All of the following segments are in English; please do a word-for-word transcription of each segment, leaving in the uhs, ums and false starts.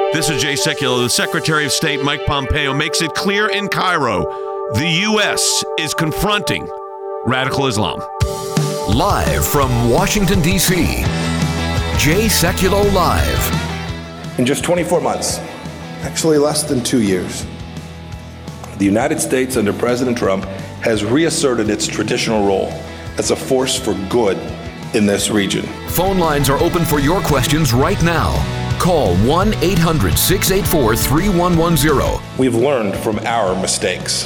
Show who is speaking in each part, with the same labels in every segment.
Speaker 1: This is Jay Sekulow. The Secretary of State, Mike Pompeo, makes it clear in Cairo the U S is confronting radical Islam.
Speaker 2: Live from Washington, D C, Jay Sekulow Live.
Speaker 3: In just twenty-four months, actually less than two years, the United States under President Trump has reasserted its traditional role as a force for good in this region.
Speaker 2: Phone lines are open for your questions right now. Call one eight hundred, six eight four, three one one zero.
Speaker 3: We've learned from our mistakes.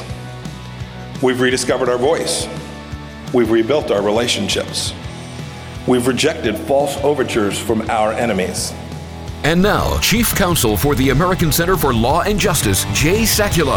Speaker 3: We've rediscovered our voice. We've rebuilt our relationships. We've rejected false overtures from our enemies.
Speaker 2: And now, Chief Counsel for the American Center for Law and Justice, Jay Sekulow.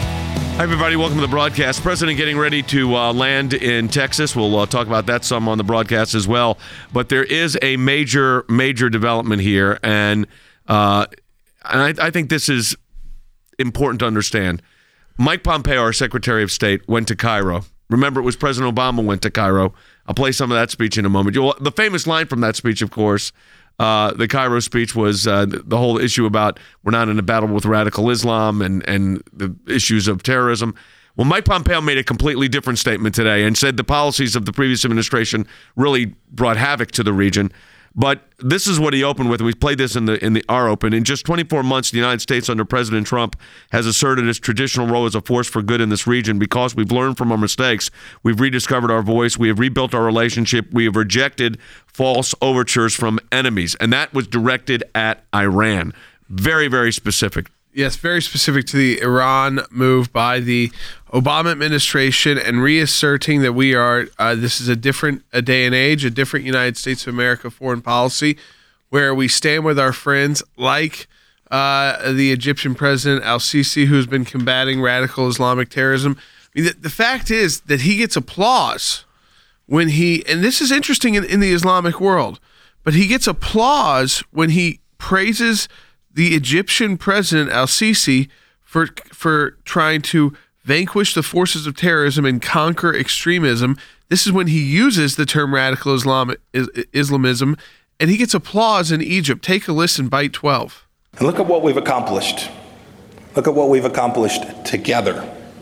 Speaker 1: Hi, everybody. Welcome to the broadcast. President getting ready to uh, land in Texas. We'll uh, talk about that some on the broadcast as well. But there is a major, major development here, and, uh, and I, I think this is important to understand. Mike Pompeo, our Secretary of State, went to Cairo. Remember, it was President Obama went to Cairo. I'll play some of that speech in a moment. You'll, the famous line from that speech, of course, Uh, the Cairo speech was uh, the, the whole issue about we're not in a battle with radical Islam and, and the issues of terrorism. Well, Mike Pompeo made a completely different statement today and said the policies of the previous administration really brought havoc to the region. But this is what he opened with. We played this in the in the our open. In just twenty-four months, the United States under President Trump has asserted its traditional role as a force for good in this region because we've learned from our mistakes. We've rediscovered our voice. We have rebuilt our relationship. We have rejected false overtures from enemies. And that was directed at Iran. Very, very specific.
Speaker 4: Yes, very specific to the Iran move by the Obama administration and reasserting that we are, uh, this is a different a day and age, a different United States of America foreign policy where we stand with our friends like uh, the Egyptian president al-Sisi, who's been combating radical Islamic terrorism. I mean, the, the fact is that he gets applause when he, and this is interesting in, in the Islamic world, but he gets applause when he praises the Egyptian president al-Sisi for for trying to vanquish the forces of terrorism and conquer extremism. This is when he uses the term radical Islam, Islamism, and he gets applause in Egypt. Take a listen, Bite twelve.
Speaker 3: And look at what we've accomplished. Look at what we've accomplished together.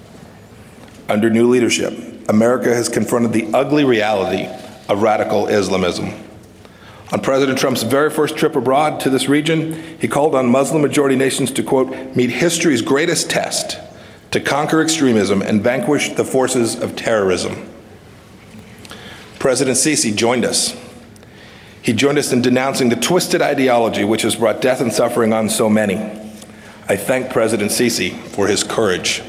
Speaker 3: Under new leadership, America has confronted the ugly reality of radical Islamism. On President Trump's very first trip abroad to this region, he called on Muslim-majority nations to, quote, meet history's greatest test, to conquer extremism and vanquish the forces of terrorism. President Sisi joined us. He joined us in denouncing the twisted ideology which has brought death and suffering on so many. I thank President Sisi for his courage.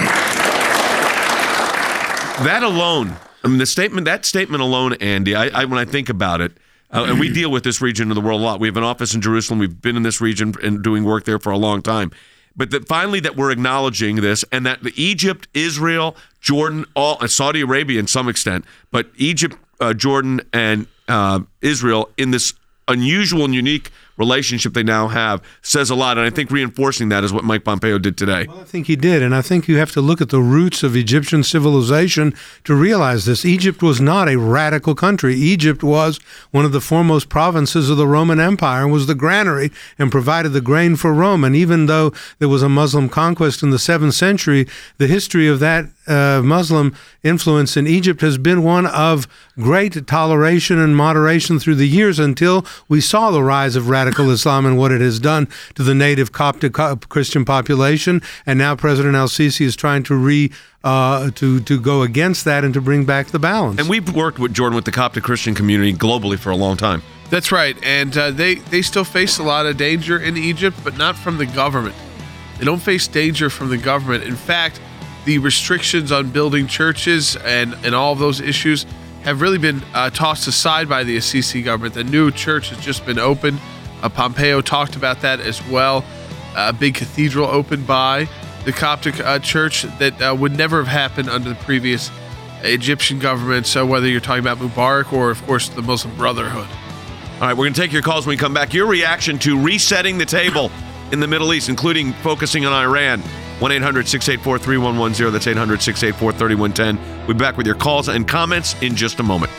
Speaker 1: That alone, I mean, the statement, that statement alone, Andy, I, I when I think about it, Uh, and we deal with this region of the world a lot. We have an office in Jerusalem. We've been in this region and doing work there for a long time. But that finally that we're acknowledging this and that the Egypt, Israel, Jordan, all uh, Saudi Arabia in some extent, but Egypt, uh, Jordan, and uh, Israel in this unusual and unique relationship they now have says a lot. And I think reinforcing that is what Mike Pompeo did today.
Speaker 5: Well, I think he did. And I think you have to look at the roots of Egyptian civilization to realize this. Egypt was not a radical country. Egypt was one of the foremost provinces of the Roman Empire and was the granary and provided the grain for Rome. And even though there was a Muslim conquest in the seventh century, the history of that uh, Muslim influence in Egypt has been one of great toleration and moderation through the years until we saw the rise of radical Islam and what it has done to the native Coptic Christian population. And now President al-Sisi is trying to re uh, to to go against that and to bring back the balance.
Speaker 1: And we've worked with Jordan with the Coptic Christian community globally for a long time.
Speaker 4: That's right. And uh, they, they still face a lot of danger in Egypt, but not from the government. They don't face danger from the government. In fact, the restrictions on building churches and, and all of those issues have really been uh, tossed aside by the Sisi government. The new church has just been opened. Uh, Pompeo talked about that as well. A big cathedral opened by the Coptic uh, church that uh, would never have happened under the previous Egyptian government. So whether you're talking about Mubarak or, of course, the Muslim Brotherhood.
Speaker 1: All right, we're going to take your calls when we come back. Your reaction to resetting the table in the Middle East, including focusing on Iran. one eight hundred, six eight four, three one one zero. That's eight hundred, six eight four, three one one zero. We'll be back with your calls and comments in just a moment.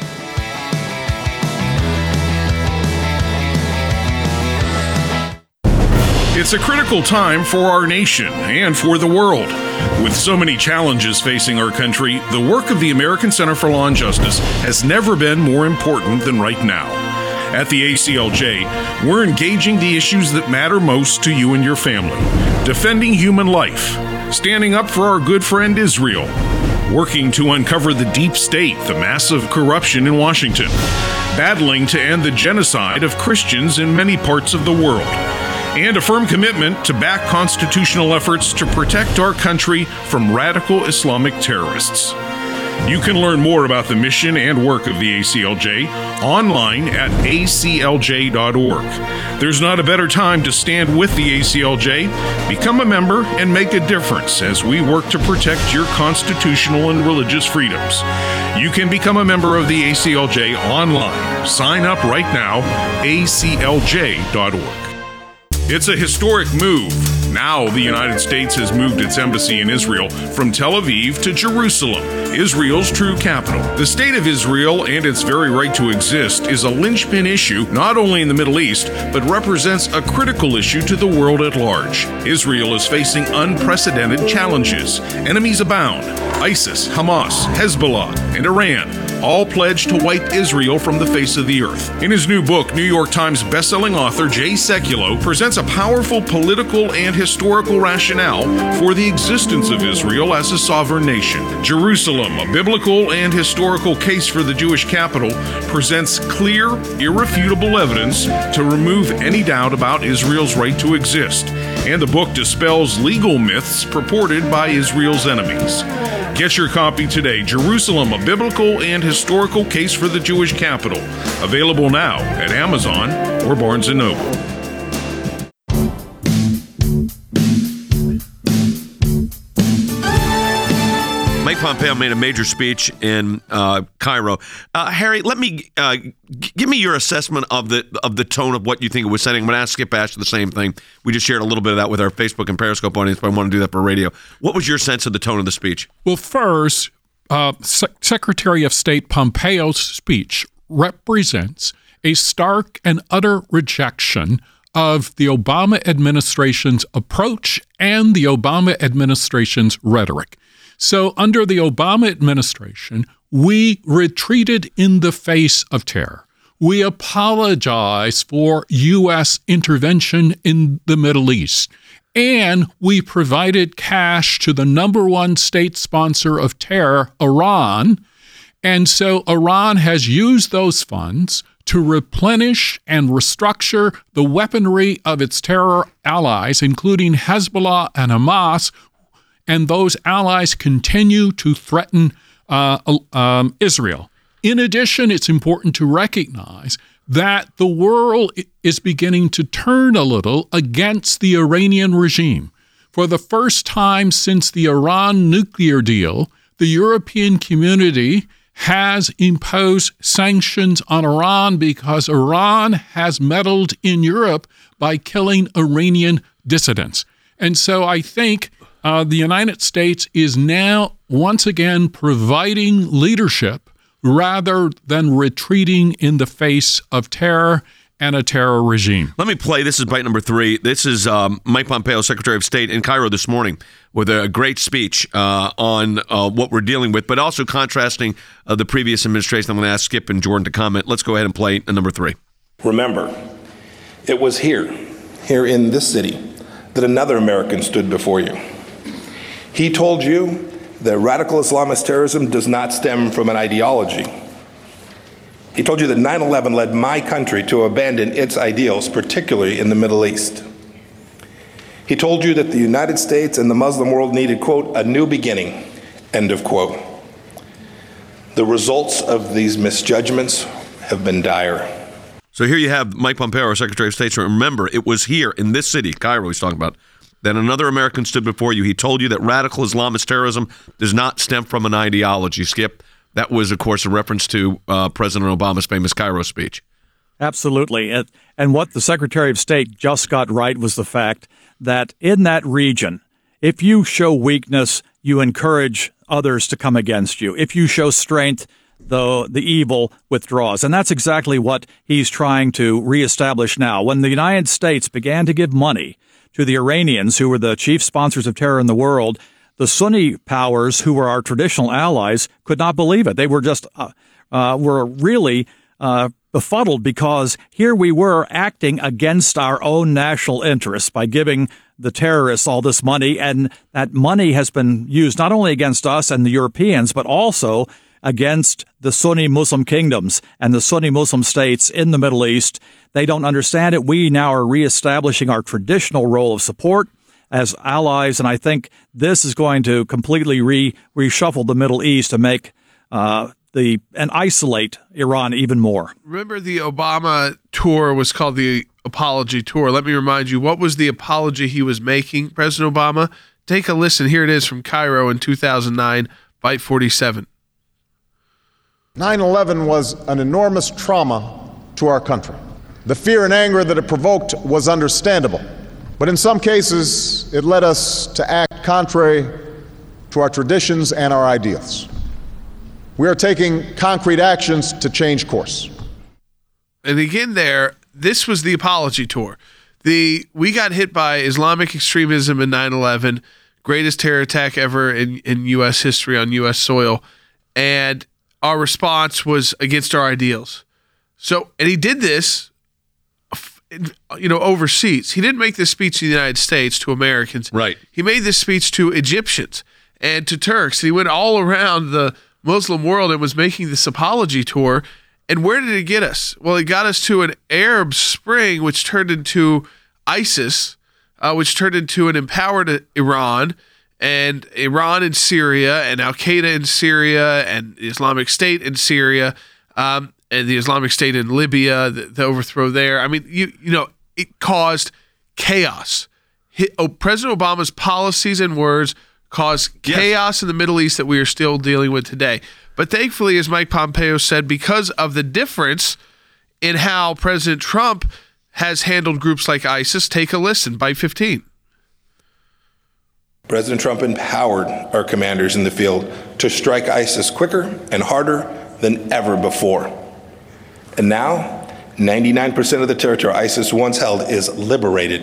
Speaker 6: It's a critical time for our nation and for the world. With so many challenges facing our country, the work of the American Center for Law and Justice has never been more important than right now. At the A C L J, we're engaging the issues that matter most to you and your family, defending human life, standing up for our good friend Israel, working to uncover the deep state, the massive corruption in Washington, battling to end the genocide of Christians in many parts of the world, and a firm commitment to back constitutional efforts to protect our country from radical Islamic terrorists. You can learn more about the mission and work of the A C L J online at A C L J dot org. There's not a better time to stand with the A C L J. Become a member and make a difference as we work to protect your constitutional and religious freedoms. You can become a member of the A C L J online. Sign up right now, A C L J dot org. It's a historic move. Now the United States has moved its embassy in Israel from Tel Aviv to Jerusalem, Israel's true capital. The state of Israel and its very right to exist is a linchpin issue not only in the Middle East, but represents a critical issue to the world at large. Israel is facing unprecedented challenges. Enemies abound. ISIS, Hamas, Hezbollah, and Iran all pledged to wipe Israel from the face of the earth. In his new book, New York Times bestselling author Jay Sekulow presents a powerful political and historical rationale for the existence of Israel as a sovereign nation. Jerusalem, a biblical and historical case for the Jewish capital, presents clear, irrefutable evidence to remove any doubt about Israel's right to exist. And the book dispels legal myths purported by Israel's enemies. Get your copy today, Jerusalem, a biblical and historical case for the Jewish capital. Available now at Amazon or Barnes and Noble.
Speaker 1: Mike Pompeo made a major speech in uh, Cairo. Uh, Harry, let me uh, g- give me your assessment of the of the tone of what you think it was setting. I'm going to ask Skip Asher the same thing. We just shared a little bit of that with our Facebook and Periscope audience, but I want to do that for radio. What was your sense of the tone of the speech?
Speaker 7: Well, first, uh, Se- Secretary of State Pompeo's speech represents a stark and utter rejection of the Obama administration's approach and the Obama administration's rhetoric. So under the Obama administration, we retreated in the face of terror. We apologized for U S intervention in the Middle East. And we provided cash to the number one state sponsor of terror, Iran. And so Iran has used those funds to replenish and restructure the weaponry of its terror allies, including Hezbollah and Hamas, and those allies continue to threaten uh, um, Israel. In addition, it's important to recognize that the world is beginning to turn a little against the Iranian regime. For the first time since the Iran nuclear deal, the European community has imposed sanctions on Iran because Iran has meddled in Europe by killing Iranian dissidents. And so I think Uh, the United States is now once again providing leadership rather than retreating in the face of terror and a terror regime.
Speaker 1: Let me play. This is bite number three. This is um, Mike Pompeo, Secretary of State in Cairo this morning, with a great speech uh, on uh, what we're dealing with, but also contrasting uh, the previous administration. I'm going to ask Skip and Jordan to comment. Let's go ahead and play uh, number three.
Speaker 3: Remember, it was here, here in this city, that another American stood before you. He told you that radical Islamist terrorism does not stem from an ideology. He told you that nine eleven led my country to abandon its ideals, particularly in the Middle East. He told you that the United States and the Muslim world needed, quote, a new beginning, end of quote. The results of these misjudgments have been dire.
Speaker 1: So here you have Mike Pompeo, our Secretary of State. So remember, it was here in this city, Cairo he's talking about, that another American stood before you. He told you that radical Islamist terrorism does not stem from an ideology. Skip, that was, of course, a reference to uh, President Obama's famous Cairo speech.
Speaker 8: Absolutely. And, and what the Secretary of State just got right was the fact that in that region, if you show weakness, you encourage others to come against you. If you show strength, the the evil withdraws. And that's exactly what he's trying to reestablish now. When the United States began to give money to the Iranians, who were the chief sponsors of terror in the world, the Sunni powers, who were our traditional allies, could not believe it. They were just uh, uh, were really uh, befuddled, because here we were acting against our own national interests by giving the terrorists all this money, and that money has been used not only against us and the Europeans, but also against the Sunni Muslim kingdoms and the Sunni Muslim states in the Middle East. They don't understand it. We now are reestablishing our traditional role of support as allies, and I think this is going to completely re reshuffle the Middle East to make uh, the and isolate Iran even more.
Speaker 4: Remember, the Obama tour was called the Apology Tour. Let me remind you, what was the apology he was making, President Obama? Take a listen. Here it is from Cairo in two thousand nine, Byte forty-seven.
Speaker 9: nine eleven was an enormous trauma to our country. The fear and anger that it provoked was understandable, but in some cases, it led us to act contrary to our traditions and our ideals. We are taking concrete actions to change course.
Speaker 4: And again there, this was the apology tour. The we got hit by Islamic extremism in nine eleven, greatest terror attack ever in, in U S history on U S soil, and our response was against our ideals. So, and he did this, you know, overseas. He didn't make this speech in the United States to Americans.
Speaker 1: Right.
Speaker 4: He made this speech to Egyptians and to Turks. He went all around the Muslim world and was making this apology tour. And where did it get us? Well, it got us to an Arab Spring, which turned into ISIS, uh, which turned into an empowered Iran, and Iran in Syria, and Al-Qaeda in Syria, and the Islamic State in Syria, um, and the Islamic State in Libya, the, the overthrow there. I mean, you you know, it caused chaos. He, oh, President Obama's policies and words caused yes. chaos in the Middle East that we are still dealing with today. But thankfully, as Mike Pompeo said, because of the difference in how President Trump has handled groups like ISIS, take a listen, Byte fifteen.
Speaker 3: President Trump empowered our commanders in the field to strike ISIS quicker and harder than ever before. And now, ninety-nine percent of the territory ISIS once held is liberated.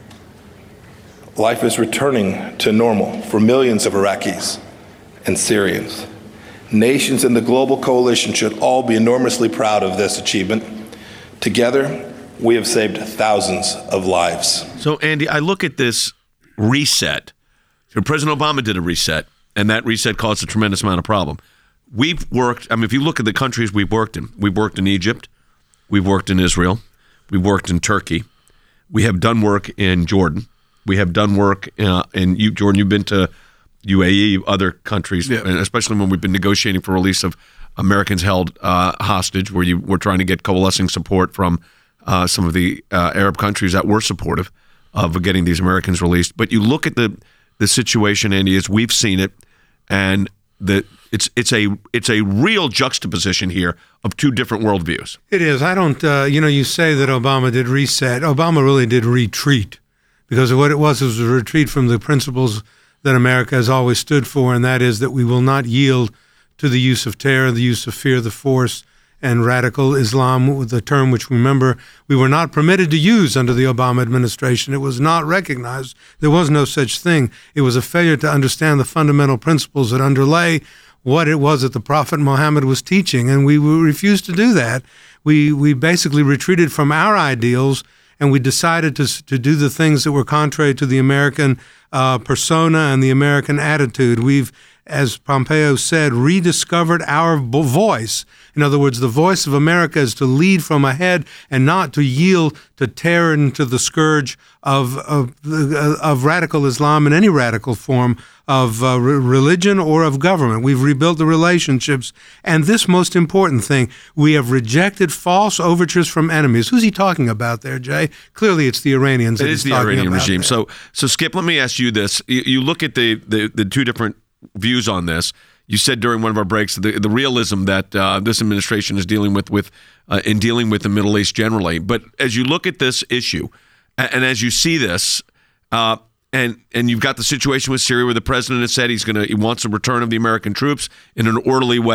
Speaker 3: Life is returning to normal for millions of Iraqis and Syrians. Nations in the global coalition should all be enormously proud of this achievement. Together, we have saved thousands of lives.
Speaker 1: So, Andy, I look at this reset. So President Obama did a reset, and that reset caused a tremendous amount of problem. We've worked, I mean, if you look at the countries we've worked in, we've worked in Egypt, we've worked in Israel, we've worked in Turkey, we have done work in Jordan, we have done work uh, in, you, Jordan, you've been to U A E, other countries, yeah. and especially when we've been negotiating for release of Americans held uh, hostage, where you were trying to get coalescing support from uh, some of the uh, Arab countries that were supportive of getting these Americans released. But you look at the the situation, Andy, as we've seen it, and the it's it's a it's a real juxtaposition here of two different worldviews.
Speaker 5: It is. I don't. Uh, you know, you say that Obama did reset. Obama really did retreat, because what it was was a retreat from the principles that America has always stood for, and that is that we will not yield to the use of terror, the use of fear, the force, and radical Islam, the term which, remember, we were not permitted to use under the Obama administration. It was not recognized. There was no such thing. It was a failure to understand the fundamental principles that underlay what it was that the Prophet Muhammad was teaching, and we refused to do that. We we basically retreated from our ideals, and we decided to to do the things that were contrary to the American uh, persona and the American attitude. We've, as Pompeo said, rediscovered our voice. In other words, the voice of America is to lead from ahead and not to yield to terror and to the scourge of of, of radical Islam in any radical form of uh, religion or of government. We've rebuilt the relationships. And this most important thing, we have rejected false overtures from enemies. Who's he talking about there, Jay? Clearly it's the Iranians.
Speaker 1: It
Speaker 5: that
Speaker 1: is
Speaker 5: he's
Speaker 1: the Iranian
Speaker 5: about
Speaker 1: regime.
Speaker 5: there.
Speaker 1: So, so Skip, let me ask you this. You, you look at the, the, the two different views on this. You said during one of our breaks the, the realism that uh, this administration is dealing with, with uh, in dealing with the Middle East generally. But as you look at this issue, and, and as you see this, uh, and and you've got the situation with Syria where the president has said he's going to he wants a return of the American troops in an orderly way,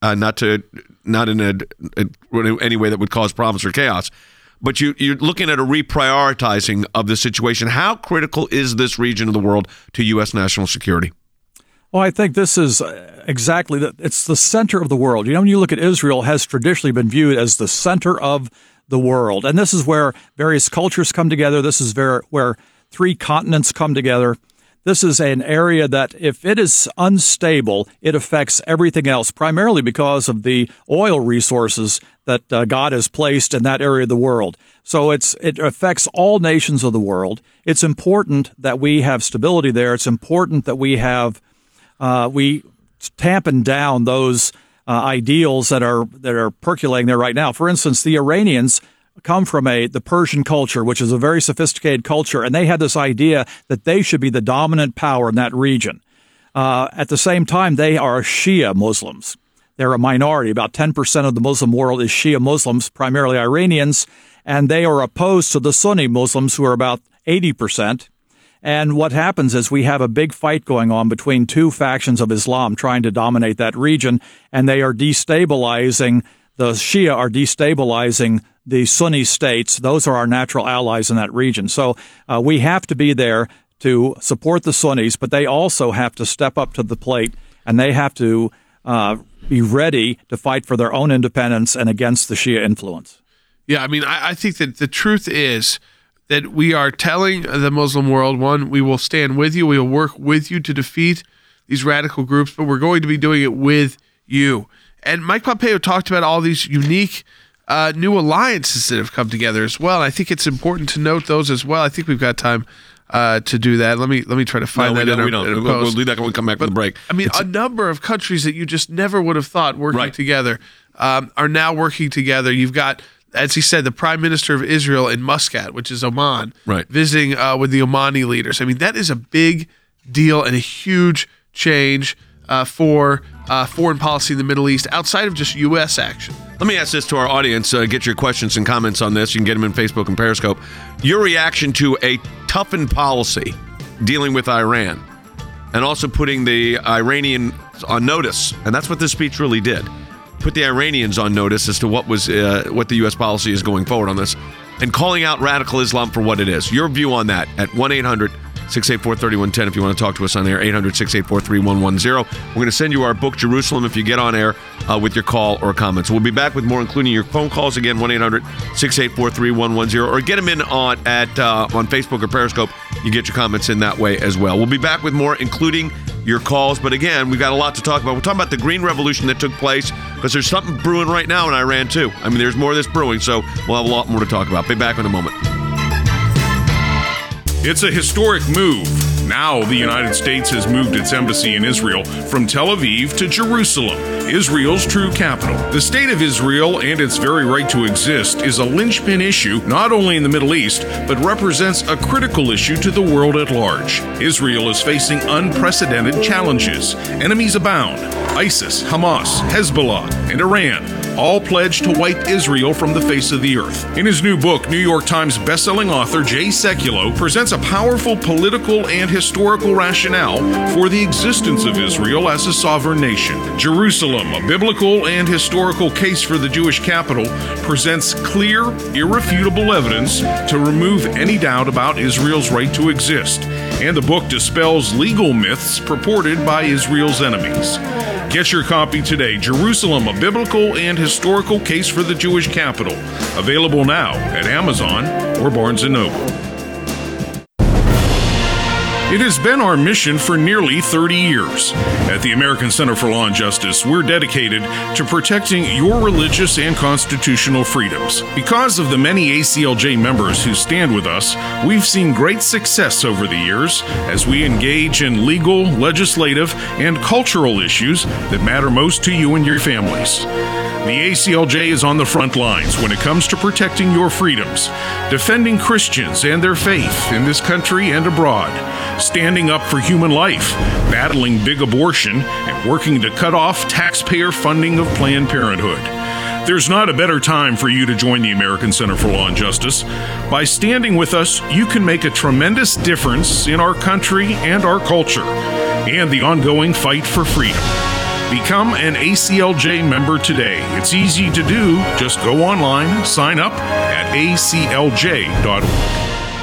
Speaker 1: uh, not to not in a, a any way that would cause problems or chaos. But you, you're looking at a reprioritizing of the situation. How critical is this region of the world to U S national security?
Speaker 8: Well, I think this is exactly the, it's the center of the world. You know, when you look at Israel, has traditionally been viewed as the center of the world. And this is where various cultures come together. This is where, where three continents come together. This is an area that if it is unstable, it affects everything else, primarily because of the oil resources that uh, God has placed in that area of the world. So it's it affects all nations of the world. It's important that we have stability there. It's important that we have uh, we tampen down those uh, ideals that are that are percolating there right now. For instance, the Iranians come from a the Persian culture, which is a very sophisticated culture, and they had this idea that they should be the dominant power in that region. Uh, at the same time, they are Shia Muslims. They're a minority. About ten percent of the Muslim world is Shia Muslims, primarily Iranians, and they are opposed to the Sunni Muslims, who are about eighty percent. And what happens is we have a big fight going on between two factions of Islam trying to dominate that region, and they are destabilizing, the Shia are destabilizing the Sunni states. Those are our natural allies in that region. So uh, we have to be there to support the Sunnis, but they also have to step up to the plate, and they have to uh, be ready to fight for their own independence and against the Shia influence.
Speaker 4: Yeah, I mean, I, I think that the truth is that we are telling the Muslim world, one, we will stand with you, we will work with you to defeat these radical groups, but we're going to be doing it with you. And Mike Pompeo talked about all these unique uh, new alliances that have come together as well. And I think it's important to note those as well. I think we've got time uh, to do that. Let me let me try to find
Speaker 1: no,
Speaker 4: that.
Speaker 1: We
Speaker 4: in
Speaker 1: don't.
Speaker 4: our,
Speaker 1: We don't.
Speaker 4: in
Speaker 1: We'll, we'll do that when we come back
Speaker 4: but,
Speaker 1: from the break.
Speaker 4: I mean,
Speaker 1: it's
Speaker 4: a number of countries that you just never would have thought working
Speaker 1: right.
Speaker 4: together um, are now working together. You've got, as he said, the Prime Minister of Israel in Muscat, which is Oman,
Speaker 1: right.
Speaker 4: visiting uh, with the Omani leaders. I mean, that is a big deal and a huge change uh, for uh, foreign policy in the Middle East outside of just U S action.
Speaker 1: Let me ask this to our audience. Uh, get your questions and comments on this. You can get them in Facebook and Periscope. Your reaction to a toughened policy dealing with Iran and also putting the Iranians on notice. And that's what this speech really did. Put the Iranians on notice as to what was uh, what the U S policy is going forward on this, and calling out radical Islam for what it is. Your view on that at one eight hundred six eight four three one one zero if you want to talk to us on air, eight hundred six eight four three one one zero. We're going to send you our book, Jerusalem, if you get on air uh, with your call or comments. We'll be back with more, including your phone calls. Again, one eight hundred six eight four three one one zero, or get them in on at uh, on Facebook or Periscope. You get your comments in that way as well. We'll be back with more, including your calls. But again, we've got a lot to talk about. We're talking about the Green Revolution that took place, because there's something brewing right now in Iran, too. I mean, there's more of this brewing, so we'll have a lot more to talk about. Be back in a moment.
Speaker 6: It's a historic move. Now the United States has moved its embassy in Israel from Tel Aviv to Jerusalem, Israel's true capital. The state of Israel and its very right to exist is a linchpin issue not only in the Middle East, but represents a critical issue to the world at large. Israel is facing unprecedented challenges. Enemies abound. ISIS, Hamas, Hezbollah, and Iran all pledged to wipe Israel from the face of the earth. In his new book, New York Times bestselling author Jay Sekulow presents a powerful political and historical rationale for the existence of Israel as a sovereign nation. Jerusalem, a biblical and historical case for the Jewish capital, presents clear, irrefutable evidence to remove any doubt about Israel's right to exist. And the book dispels legal myths purported by Israel's enemies. Get your copy today, Jerusalem, a biblical and historical case for the Jewish capital. Available now at Amazon or Barnes and Noble. It has been our mission for nearly thirty years. At the American Center for Law and Justice, we're dedicated to protecting your religious and constitutional freedoms. Because of the many A C L J members who stand with us, we've seen great success over the years as we engage in legal, legislative, and cultural issues that matter most to you and your families. The A C L J is on the front lines when it comes to protecting your freedoms, defending Christians and their faith in this country and abroad, standing up for human life, battling big abortion, and working to cut off taxpayer funding of Planned Parenthood. There's not a better time for you to join the American Center for Law and Justice. By standing with us, you can make a tremendous difference in our country and our culture, and the ongoing fight for freedom. Become an A C L J member today. It's easy to do. Just go online, sign up at A C L J dot org.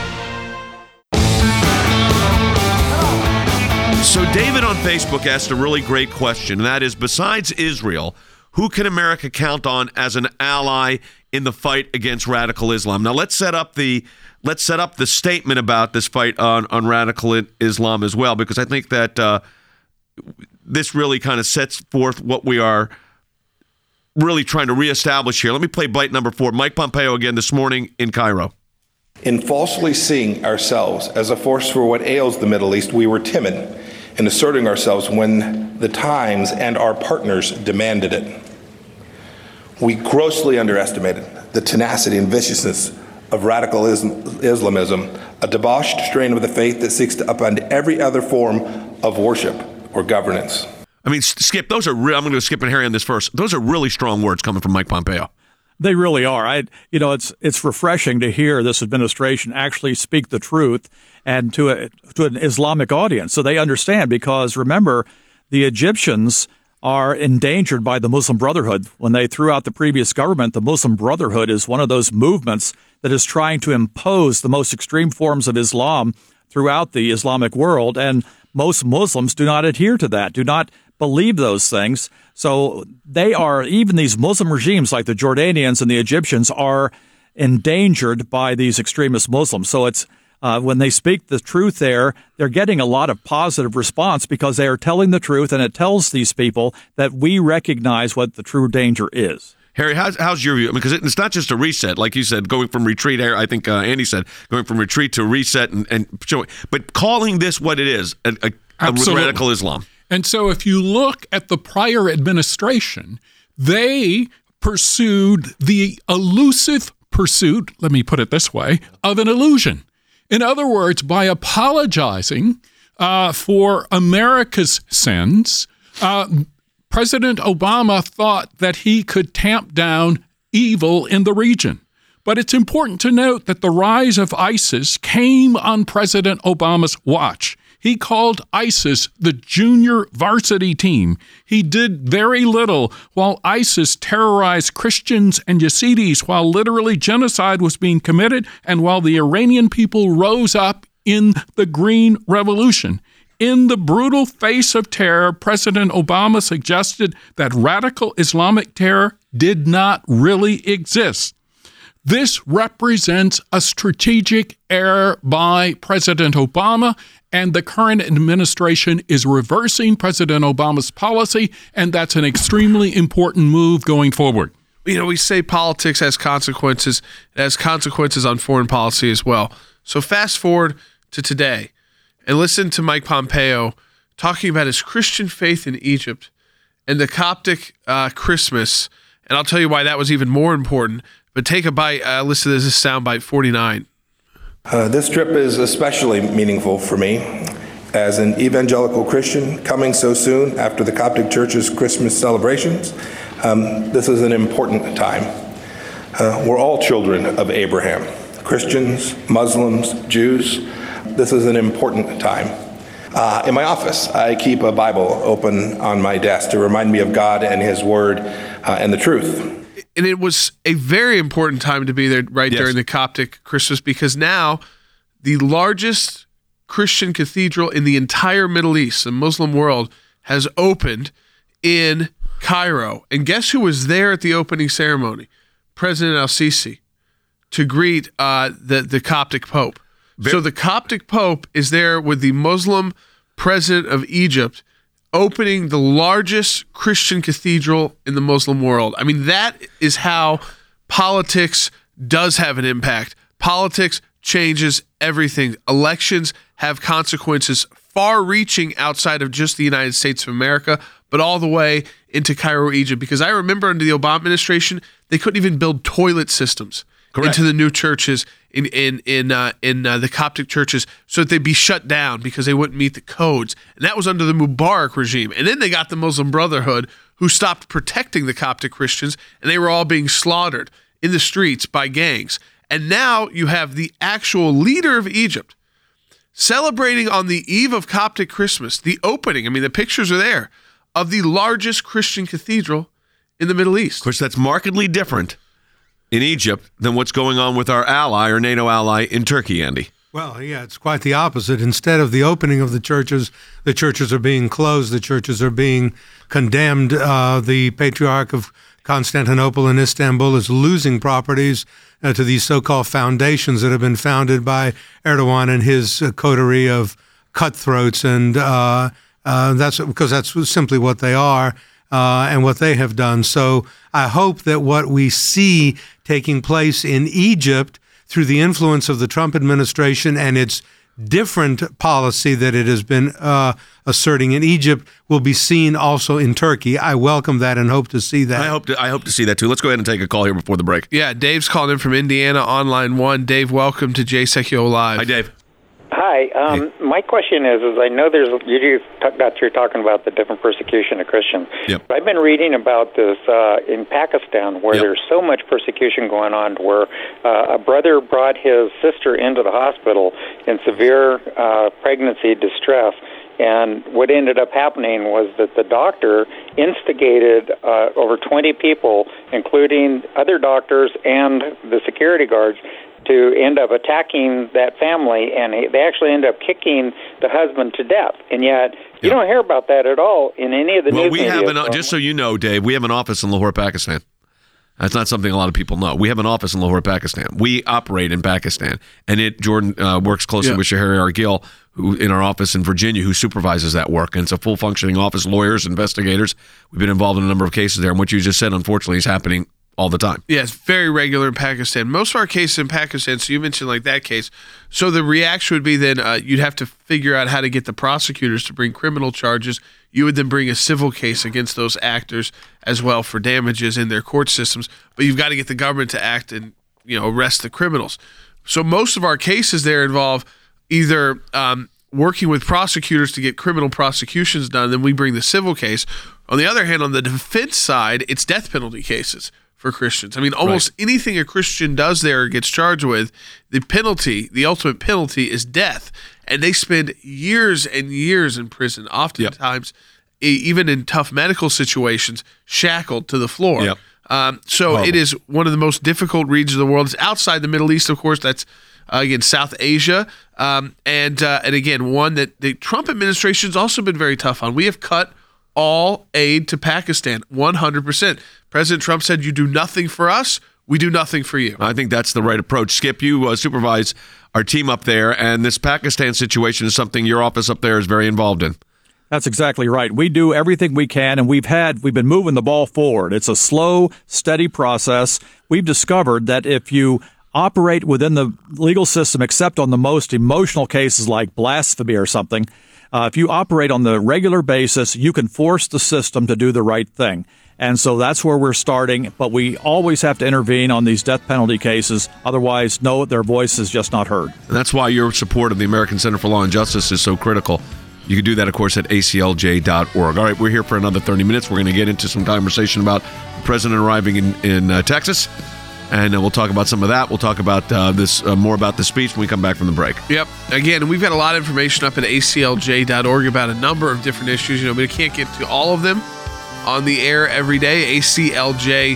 Speaker 1: So David on Facebook asked a really great question, and that is, besides Israel, who can America count on as an ally in the fight against radical Islam? Now let's set up the let's set up the statement about this fight on, on radical Islam as well, because I think that uh, this really kind of sets forth what we are really trying to reestablish here. Let me play bite number four. Mike Pompeo again this morning in Cairo.
Speaker 3: In falsely seeing ourselves as a force for what ails the Middle East, we were timid in asserting ourselves when the times and our partners demanded it. We grossly underestimated the tenacity and viciousness of radical Islamism, a debauched strain of the faith that seeks to upend every other form of worship or governance.
Speaker 1: I mean, Skip, those are re- I'm going to skip and Harry on this first. Those are really strong words coming from Mike Pompeo.
Speaker 8: They really are. I, you know, it's it's refreshing to hear this administration actually speak the truth and to a, to an Islamic audience, so they understand. Because remember, the Egyptians are endangered by the Muslim Brotherhood. When they threw out the previous government, the Muslim Brotherhood is one of those movements that is trying to impose the most extreme forms of Islam throughout the Islamic world, and most Muslims do not adhere to that, do not believe those things. So they are, even these Muslim regimes like the Jordanians and the Egyptians are endangered by these extremist Muslims. So it's uh, when they speak the truth there, they're getting a lot of positive response because they are telling the truth, and it tells these people that we recognize what the true danger is.
Speaker 1: Harry, how's, how's your view? Because it's not just a reset, like you said, going from retreat. I think uh, Andy said going from retreat to reset, and, and showing, but calling this what it is, a, a, a radical Islam.
Speaker 7: And so if you look at the prior administration, they pursued the elusive pursuit, let me put it this way, of an illusion. In other words, by apologizing uh, for America's sins, uh, President Obama thought that he could tamp down evil in the region. But it's important to note that the rise of ISIS came on President Obama's watch. He called ISIS the junior varsity team. He did very little while ISIS terrorized Christians and Yazidis, while literally genocide was being committed, and while the Iranian people rose up in the Green Revolution. In the brutal face of terror, President Obama suggested that radical Islamic terror did not really exist. This represents a strategic error by President Obama, and the current administration is reversing President Obama's policy, and that's an extremely important move going forward.
Speaker 4: You know, we say politics has consequences. It has consequences on foreign policy as well. So fast forward to today and listen to Mike Pompeo talking about his Christian faith in Egypt and the Coptic uh, Christmas. And I'll tell you why that was even more important. But take a bite. Uh, listen to this soundbite forty-nine.
Speaker 3: Uh, this trip is especially meaningful for me as an evangelical Christian coming so soon after the Coptic Church's Christmas celebrations. Um, this is an important time. Uh, we're all children of Abraham, Christians, Muslims, Jews. This is an important time. Uh, in my office, I keep a Bible open on my desk to remind me of God and His Word uh, and the truth.
Speaker 4: And it was a very important time to be there right
Speaker 1: Yes.
Speaker 4: during the Coptic Christmas, because now the largest Christian cathedral in the entire Middle East, the Muslim world, has opened in Cairo. And guess who was there at the opening ceremony? President al-Sisi, to greet uh, the, the Coptic Pope.
Speaker 1: Very-
Speaker 4: so the Coptic Pope is there with the Muslim president of Egypt, opening the largest Christian cathedral in the Muslim world. I mean, that is how politics does have an impact. Politics changes everything. Elections have consequences far-reaching outside of just the United States of America, but all the way into Cairo, Egypt. Because I remember under the Obama administration, they couldn't even build toilet systems
Speaker 1: Correct.
Speaker 4: into the new churches in in in uh, in uh, the Coptic churches, so that they'd be shut down because they wouldn't meet the codes. And that was under the Mubarak regime. And then they got the Muslim Brotherhood, who stopped protecting the Coptic Christians, and they were all being slaughtered in the streets by gangs. And now you have the actual leader of Egypt celebrating on the eve of Coptic Christmas, the opening, I mean, the pictures are there, of the largest Christian cathedral in the Middle East.
Speaker 1: Of course, that's markedly different in Egypt than what's going on with our ally or NATO ally in Turkey, Andy.
Speaker 5: Well, yeah, it's quite the opposite. Instead of the opening of the churches, the churches are being closed, the churches are being condemned. Uh, the Patriarch of Constantinople and Istanbul is losing properties uh, to these so-called foundations that have been founded by Erdogan and his uh, coterie of cutthroats, and uh, uh, that's because that's simply what they are uh, and what they have done. So I hope that what we see taking place in Egypt through the influence of the Trump administration and its different policy that it has been uh, asserting in Egypt will be seen also in Turkey. I welcome that and hope to see that.
Speaker 1: I hope to, I hope to see that too. Let's go ahead and take a call here before the break.
Speaker 4: Yeah, Dave's calling in from Indiana on line one. Dave, welcome to Jay Sekulow Live.
Speaker 1: Hi, Dave.
Speaker 10: Hi. Um, hey. My question is, is I know there's you talk about you're talking about the different persecution of Christians.
Speaker 1: Yep.
Speaker 10: But I've been reading about this uh, in Pakistan, where
Speaker 1: yep.
Speaker 10: there's so much persecution going on, where uh, a brother brought his sister into the hospital in severe uh, pregnancy distress. And what ended up happening was that the doctor instigated uh, over twenty people, including other doctors and the security guards, to end up attacking that family, and they actually end up kicking the husband to death. And yet, you
Speaker 1: yep.
Speaker 10: don't hear about that at all in any of the
Speaker 1: well,
Speaker 10: news
Speaker 1: we
Speaker 10: media.
Speaker 1: have an, just so you know, Dave, we have an office in Lahore, Pakistan. That's not something a lot of people know. We have an office in Lahore, Pakistan. We operate in Pakistan, and it Jordan uh, works closely
Speaker 4: yeah.
Speaker 1: with Shahriar Gill, who in our office in Virginia, who supervises that work. And it's a full functioning office, lawyers, investigators. We've been involved in a number of cases there, and what you just said, unfortunately, is happening all the time.
Speaker 4: Yeah, it's very regular in Pakistan. Most of our cases in Pakistan, so you mentioned like that case, so the reaction would be then uh, you'd have to figure out how to get the prosecutors to bring criminal charges. You would then bring a civil case against those actors as well for damages in their court systems, but you've got to get the government to act and, you know, arrest the criminals. So most of our cases there involve either um, working with prosecutors to get criminal prosecutions done, then we bring the civil case. On the other hand, on the defense side, it's death penalty cases for Christians. I mean, almost right. anything a Christian does there or gets charged with, the penalty, the ultimate penalty is death. And they spend years and years in prison, oftentimes, yep. e- even in tough medical situations, shackled to the floor.
Speaker 1: Yep.
Speaker 4: Um, so Horrible. It is one of the most difficult regions of the world. It's outside the Middle East, of course. That's, uh, again, South Asia. Um, and, uh, and again, one that the Trump administration has also been very tough on. We have cut all aid to Pakistan, one hundred percent. President Trump said, you do nothing for us, we do nothing for you.
Speaker 1: I think that's the right approach. Skip, you uh, supervise our team up there, and this Pakistan situation is something your office up there is very involved in.
Speaker 8: That's exactly right. We do everything we can, and we've had we've been moving the ball forward. It's a slow, steady process. We've discovered that if you operate within the legal system, except on the most emotional cases like blasphemy or something, Uh, if you operate on the regular basis, you can force the system to do the right thing. And so that's where we're starting. But we always have to intervene on these death penalty cases. Otherwise, no, their voice is just not heard.
Speaker 1: And that's why your support of the American Center for Law and Justice is so critical. You can do that, of course, at A C L J dot org. All right, we're here for another thirty minutes. We're going to get into some conversation about the president arriving in, in uh, Texas. And uh, we'll talk about some of that. We'll talk about uh, this uh, more about the speech when we come back from the break.
Speaker 4: Yep. Again, we've got a lot of information up at A C L J dot org about a number of different issues. You know, we can't get to all of them on the air every day. A C L J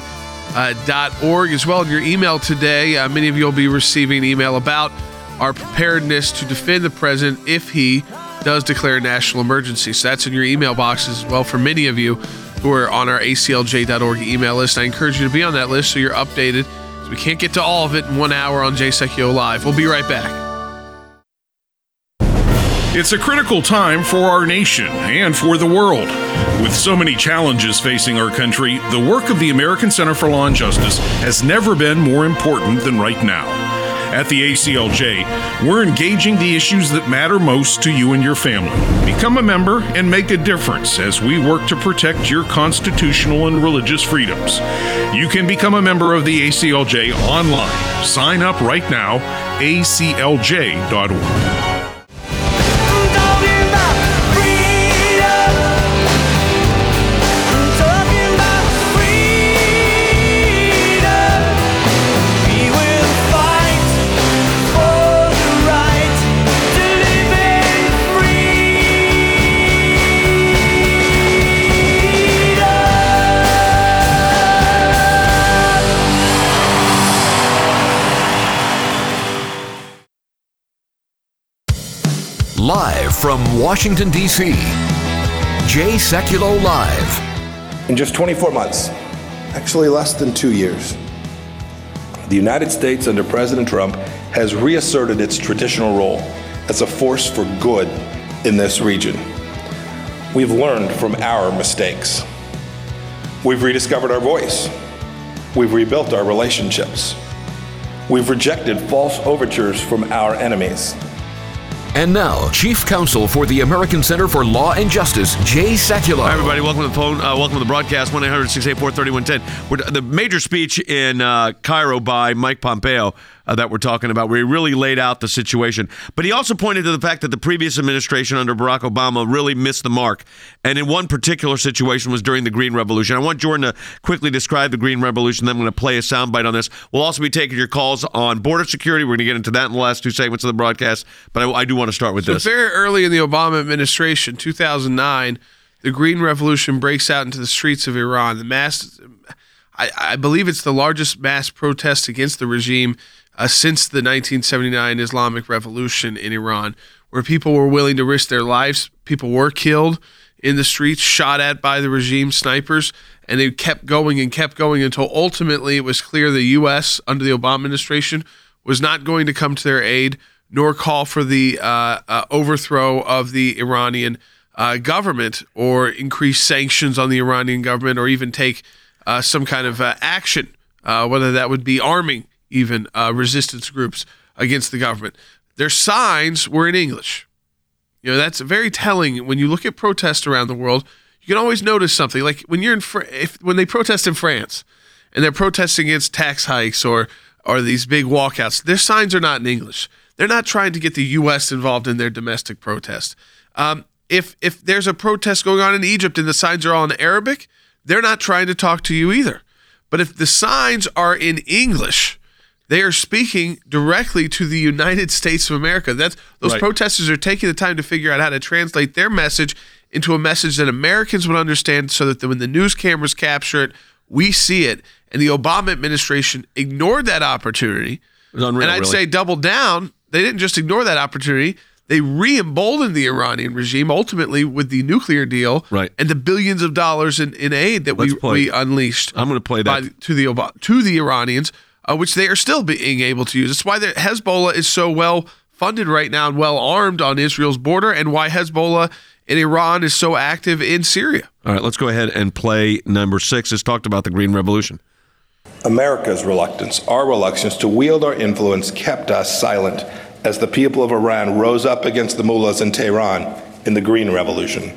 Speaker 4: dot org as well. In your email today, uh, many of you will be receiving an email about our preparedness to defend the president if he does declare a national emergency. So that's in your email boxes as well for many of you who are on our A C L J dot org email list. I encourage you to be on that list so you're updated. We can't get to all of it in one hour on Jay Sekulow Live. We'll be right back.
Speaker 6: It's a critical time for our nation and for the world. With so many challenges facing our country, the work of the American Center for Law and Justice has never been more important than right now. At the A C L J, we're engaging the issues that matter most to you and your family. Become a member and make a difference as we work to protect your constitutional and religious freedoms. You can become a member of the A C L J online. Sign up right now, A C L J dot org.
Speaker 2: Live from Washington, D C, Jay Sekulow Live.
Speaker 3: In just twenty-four months, actually less than two years, the United States under President Trump has reasserted its traditional role as a force for good in this region. We've learned from our mistakes. We've rediscovered our voice. We've rebuilt our relationships. We've rejected false overtures from our enemies.
Speaker 2: And now, Chief Counsel for the American Center for Law and Justice, Jay Sekulow.
Speaker 1: Hi, everybody. Welcome to the phone. Uh, welcome to the broadcast, one eight hundred six eight four three one one zero. The major speech in uh, Cairo by Mike Pompeo uh, that we're talking about, where he really laid out the situation. But he also pointed to the fact that the previous administration under Barack Obama really missed the mark. And in one particular situation was during the Green Revolution. I want Jordan to quickly describe the Green Revolution. Then I'm going to play a soundbite on this. We'll also be taking your calls on border security. We're going to get into that in the last two segments of the broadcast. But I, I do want to start with
Speaker 4: so
Speaker 1: this.
Speaker 4: Very early in the Obama administration, two thousand nine, the Green Revolution breaks out into the streets of Iran. The mass, I, I believe it's the largest mass protest against the regime uh, since the nineteen seventy-nine Islamic Revolution in Iran, where people were willing to risk their lives. People were killed in the streets, shot at by the regime snipers, and they kept going and kept going until ultimately it was clear the U S under the Obama administration was not going to come to their aid, nor call for the uh, uh, overthrow of the Iranian uh, government or increase sanctions on the Iranian government or even take uh, some kind of uh, action, uh, whether that would be arming even uh, resistance groups against the government. Their signs were in English. You know, that's very telling. When you look at protests around the world, you can always notice something. Like when you're in Fr- if when they protest in France and they're protesting against tax hikes or or these big walkouts, their signs are not in English. They're not trying to get the U S involved in their domestic protest. Um, if if there's a protest going on in Egypt and the signs are all in Arabic, they're not trying to talk to you either. But if the signs are in English, they are speaking directly to the United States of America. That's those
Speaker 1: Right.
Speaker 4: protesters are taking the time to figure out how to translate their message into a message that Americans would understand, so that when the news cameras capture it, we see it. And the Obama administration ignored that opportunity.
Speaker 1: It was unreal,
Speaker 4: and I'd
Speaker 1: really.
Speaker 4: say double down. They didn't just ignore that opportunity. They re-emboldened the Iranian regime, ultimately with the nuclear deal
Speaker 1: Right.
Speaker 4: and the billions of dollars in, in aid that
Speaker 1: Let's
Speaker 4: we,
Speaker 1: play.
Speaker 4: we unleashed.
Speaker 1: I'm going to play that.
Speaker 4: By, to the Ob- to the Iranians, uh, which they are still being able to use. That's why the Hezbollah is so well funded right now and well armed on Israel's border, and why Hezbollah in Iran is so active in Syria.
Speaker 1: All right, let's go ahead and play number six. It's talked about the Green Revolution.
Speaker 3: America's reluctance, our reluctance to wield our influence, kept us silent as the people of Iran rose up against the mullahs in Tehran in the Green Revolution.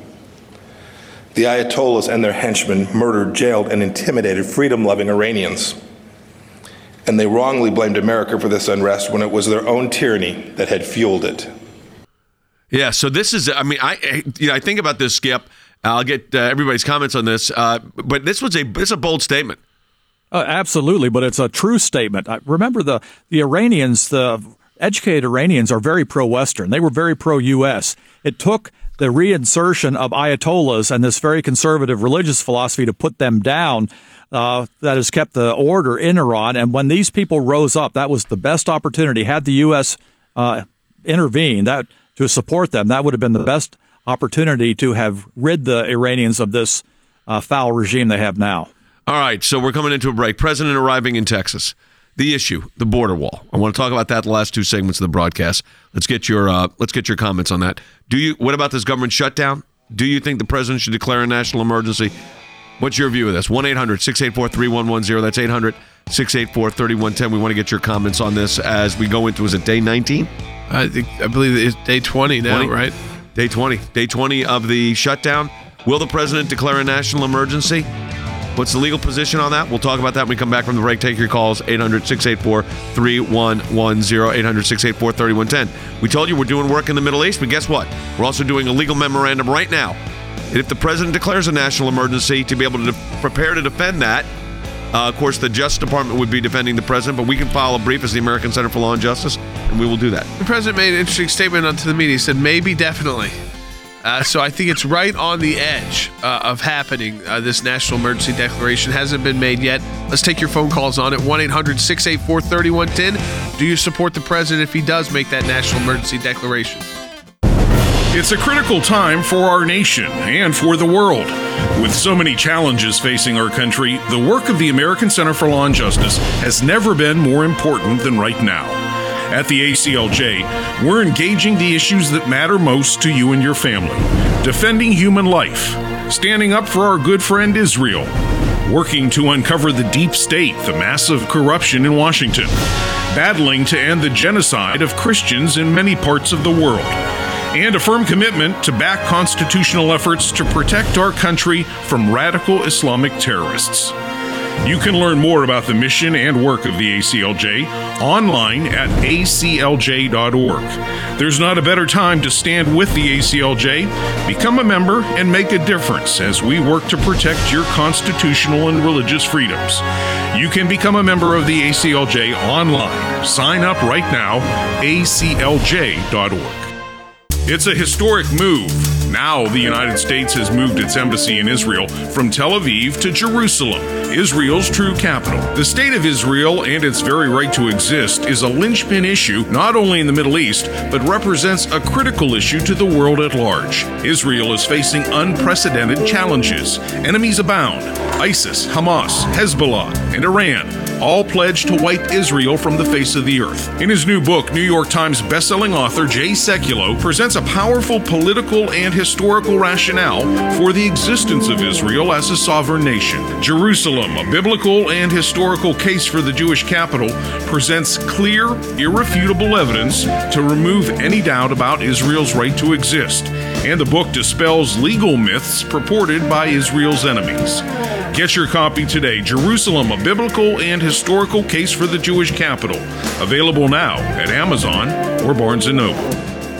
Speaker 3: The Ayatollahs and their henchmen murdered, jailed, and intimidated freedom-loving Iranians. And they wrongly blamed America for this unrest when it was their own tyranny that had fueled it.
Speaker 1: Yeah, so this is, I mean, I I- you know, I think about this, Skip. I'll get uh, everybody's comments on this, uh, but this was a it's a bold statement.
Speaker 8: Uh, absolutely, but it's a true statement. I, remember, the, the Iranians, the educated Iranians are very pro-Western. They were very pro-U S. It took the reinsertion of Ayatollahs and this very conservative religious philosophy to put them down. Uh, that has kept the order in Iran. And when these people rose up, that was the best opportunity. Had the U S uh, intervened that to support them, that would have been the best opportunity to have rid the Iranians of this uh, foul regime they have now.
Speaker 1: All right, so we're coming into a break. President arriving in Texas. The issue, the border wall. I want to talk about that the last two segments of the broadcast. Let's get your uh, let's get your comments on that. Do you? What about this government shutdown? Do you think the president should declare a national emergency? What's your view of this? one eight hundred six eight four three one one zero. That's eight hundred six eight four three one one zero. We want to get your comments on this as we go into, is it day nineteen?
Speaker 4: I think I believe it's day twenty now,
Speaker 1: twenty?
Speaker 4: right?
Speaker 1: Day twenty. Day twenty of the shutdown. Will the president declare a national emergency? What's the legal position on that? We'll talk about that when we come back from the break. Take your calls, eight hundred six eight four three one one zero, eight hundred six eight four three one one zero. We told you we're doing work in the Middle East, but guess what? We're also doing a legal memorandum right now. And if the president declares a national emergency, to be able to de- prepare to defend that, uh, of course, the Justice Department would be defending the president, but we can file a brief as the American Center for Law and Justice, and we will do that.
Speaker 4: The president made an interesting statement onto the media. He said, maybe, definitely. Uh, so I think it's right on the edge uh, of happening. Uh, this national emergency declaration hasn't been made yet. Let's take your phone calls on it. one eight hundred six eight four three one one zero. Do you support the president if he does make that national emergency declaration?
Speaker 6: It's a critical time for our nation and for the world. With so many challenges facing our country, the work of the American Center for Law and Justice has never been more important than right now. At the A C L J, we're engaging the issues that matter most to you and your family, defending human life, standing up for our good friend Israel, working to uncover the deep state, the massive corruption in Washington, battling to end the genocide of Christians in many parts of the world, and a firm commitment to back constitutional efforts to protect our country from radical Islamic terrorists. You can learn more about the mission and work of the A C L J online at A C L J dot org. There's not a better time to stand with the A C L J. Become a member and make a difference as we work to protect your constitutional and religious freedoms. You can become a member of the A C L J online. Sign up right now, A C L J dot org. It's a historic move. Now the United States has moved its embassy in Israel from Tel Aviv to Jerusalem, Israel's true capital. The state of Israel and its very right to exist is a linchpin issue not only in the Middle East, but represents a critical issue to the world at large. Israel is facing unprecedented challenges. Enemies abound. ISIS, Hamas, Hezbollah, and Iran all pledged to wipe Israel from the face of the earth. In his new book, New York Times bestselling author Jay Sekulow presents a powerful political and historical rationale for the existence of Israel as a sovereign nation. Jerusalem, a biblical and historical case for the Jewish capital, presents clear, irrefutable evidence to remove any doubt about Israel's right to exist. And the book dispels legal myths purported by Israel's enemies. Get your copy today, Jerusalem, a biblical and historical case for the Jewish capital. Available now at Amazon or Barnes and Noble.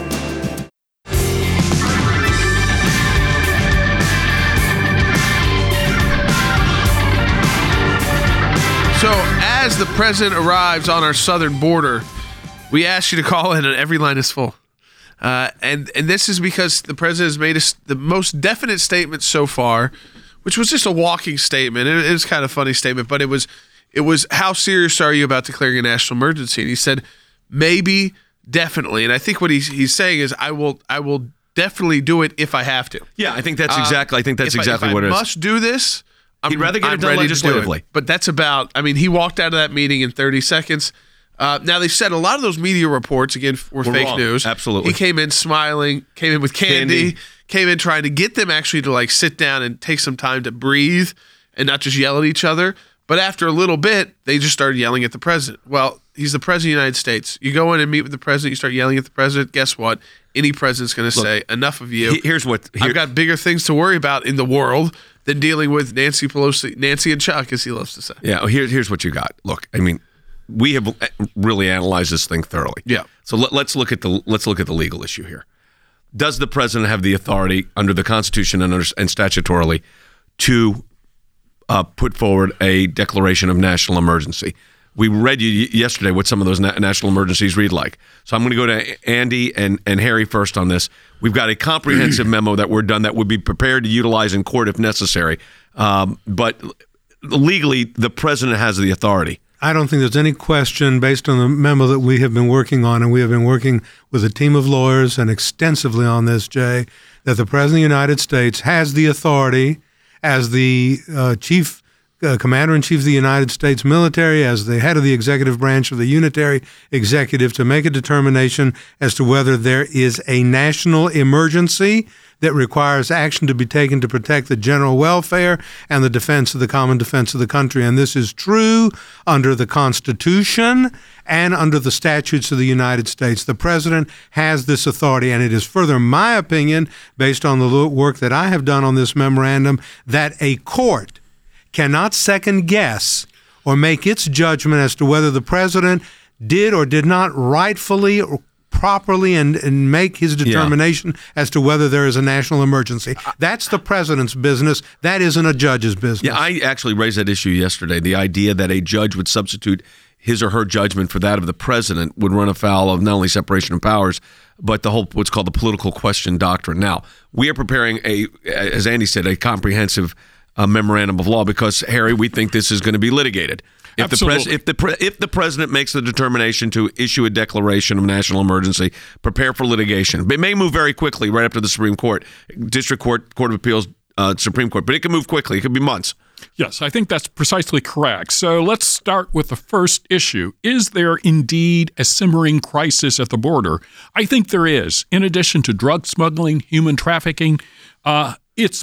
Speaker 4: So, as the president arrives on our southern border, we ask you to call in, and every line is full. Uh, and and this is because the president has made a, the most definite statement so far, which was just a walking statement. It, it was kind of a funny statement, but it was it was how serious are you about declaring a national emergency? And he said maybe, definitely. And I think what he's he's saying is I will I will definitely do it if I have to.
Speaker 1: Yeah, I think that's exactly. Uh, I think that's exactly
Speaker 4: I, if
Speaker 1: what
Speaker 4: I
Speaker 1: it is.
Speaker 4: I must do this. I'm,
Speaker 1: He'd rather get
Speaker 4: I'm
Speaker 1: it done legislatively.
Speaker 4: Do it. But that's about. I mean, he walked out of that meeting in thirty seconds. Uh, now, they said a lot of those media reports, again, were, were fake
Speaker 1: wrong.
Speaker 4: news.
Speaker 1: Absolutely.
Speaker 4: He came in smiling, came in with candy, candy, came in trying to get them actually to like sit down and take some time to breathe and not just yell at each other. But after a little bit, they just started yelling at the president. Well, he's the president of the United States. You go in and meet with the president, you start yelling at the president, guess what? Any president's going to say, enough of you.
Speaker 1: Here's what here,
Speaker 4: I've got bigger things to worry about in the world than dealing with Nancy Pelosi, Nancy and Chuck, as he loves to say.
Speaker 1: Yeah, here, here's what you got. Look, I mean, we have really analyzed this thing thoroughly.
Speaker 4: Yeah.
Speaker 1: So let, let's look at the let's look at the legal issue here. Does the president have the authority under the Constitution and, under, and statutorily to uh, put forward a declaration of national emergency? We read you yesterday what some of those na- national emergencies read like. So I'm going to go to Andy and, and Harry first on this. We've got a comprehensive memo that we're done that would be prepared to utilize in court if necessary. Um, but legally, the president has the authority.
Speaker 5: I don't think there's any question, based on the memo that we have been working on, and we have been working with a team of lawyers and extensively on this, Jay, that the President of the United States has the authority as the uh, chief uh, commander-in-chief of the United States military, as the head of the executive branch of the unitary executive, to make a determination as to whether there is a national emergency that requires action to be taken to protect the general welfare and the defense of the common defense of the country. And this is true under the Constitution and under the statutes of the United States. The president has this authority, and it is further my opinion, based on the work that I have done on this memorandum, that a court cannot second guess or make its judgment as to whether the president did or did not rightfully or properly and, and make his determination yeah. as to whether there is a national emergency. That's the president's business. That isn't a judge's business.
Speaker 1: Yeah, I actually raised that issue yesterday. The idea that a judge would substitute his or her judgment for that of the president would run afoul of not only separation of powers, but the whole what's called the political question doctrine. Now, we are preparing a, as Andy said, a comprehensive uh, memorandum of law because, Harry, we think this is going to be litigated. If the, pres- if, the pre- if the president makes the determination to issue a declaration of national emergency, prepare for litigation. It may move very quickly right up to the Supreme Court, District Court, Court of Appeals, uh, Supreme Court, but it can move quickly. It could be months.
Speaker 7: Yes, I think that's precisely correct. So let's start with the first issue. Is there indeed a simmering crisis at the border? I think there is. In addition to drug smuggling, human trafficking, uh, it's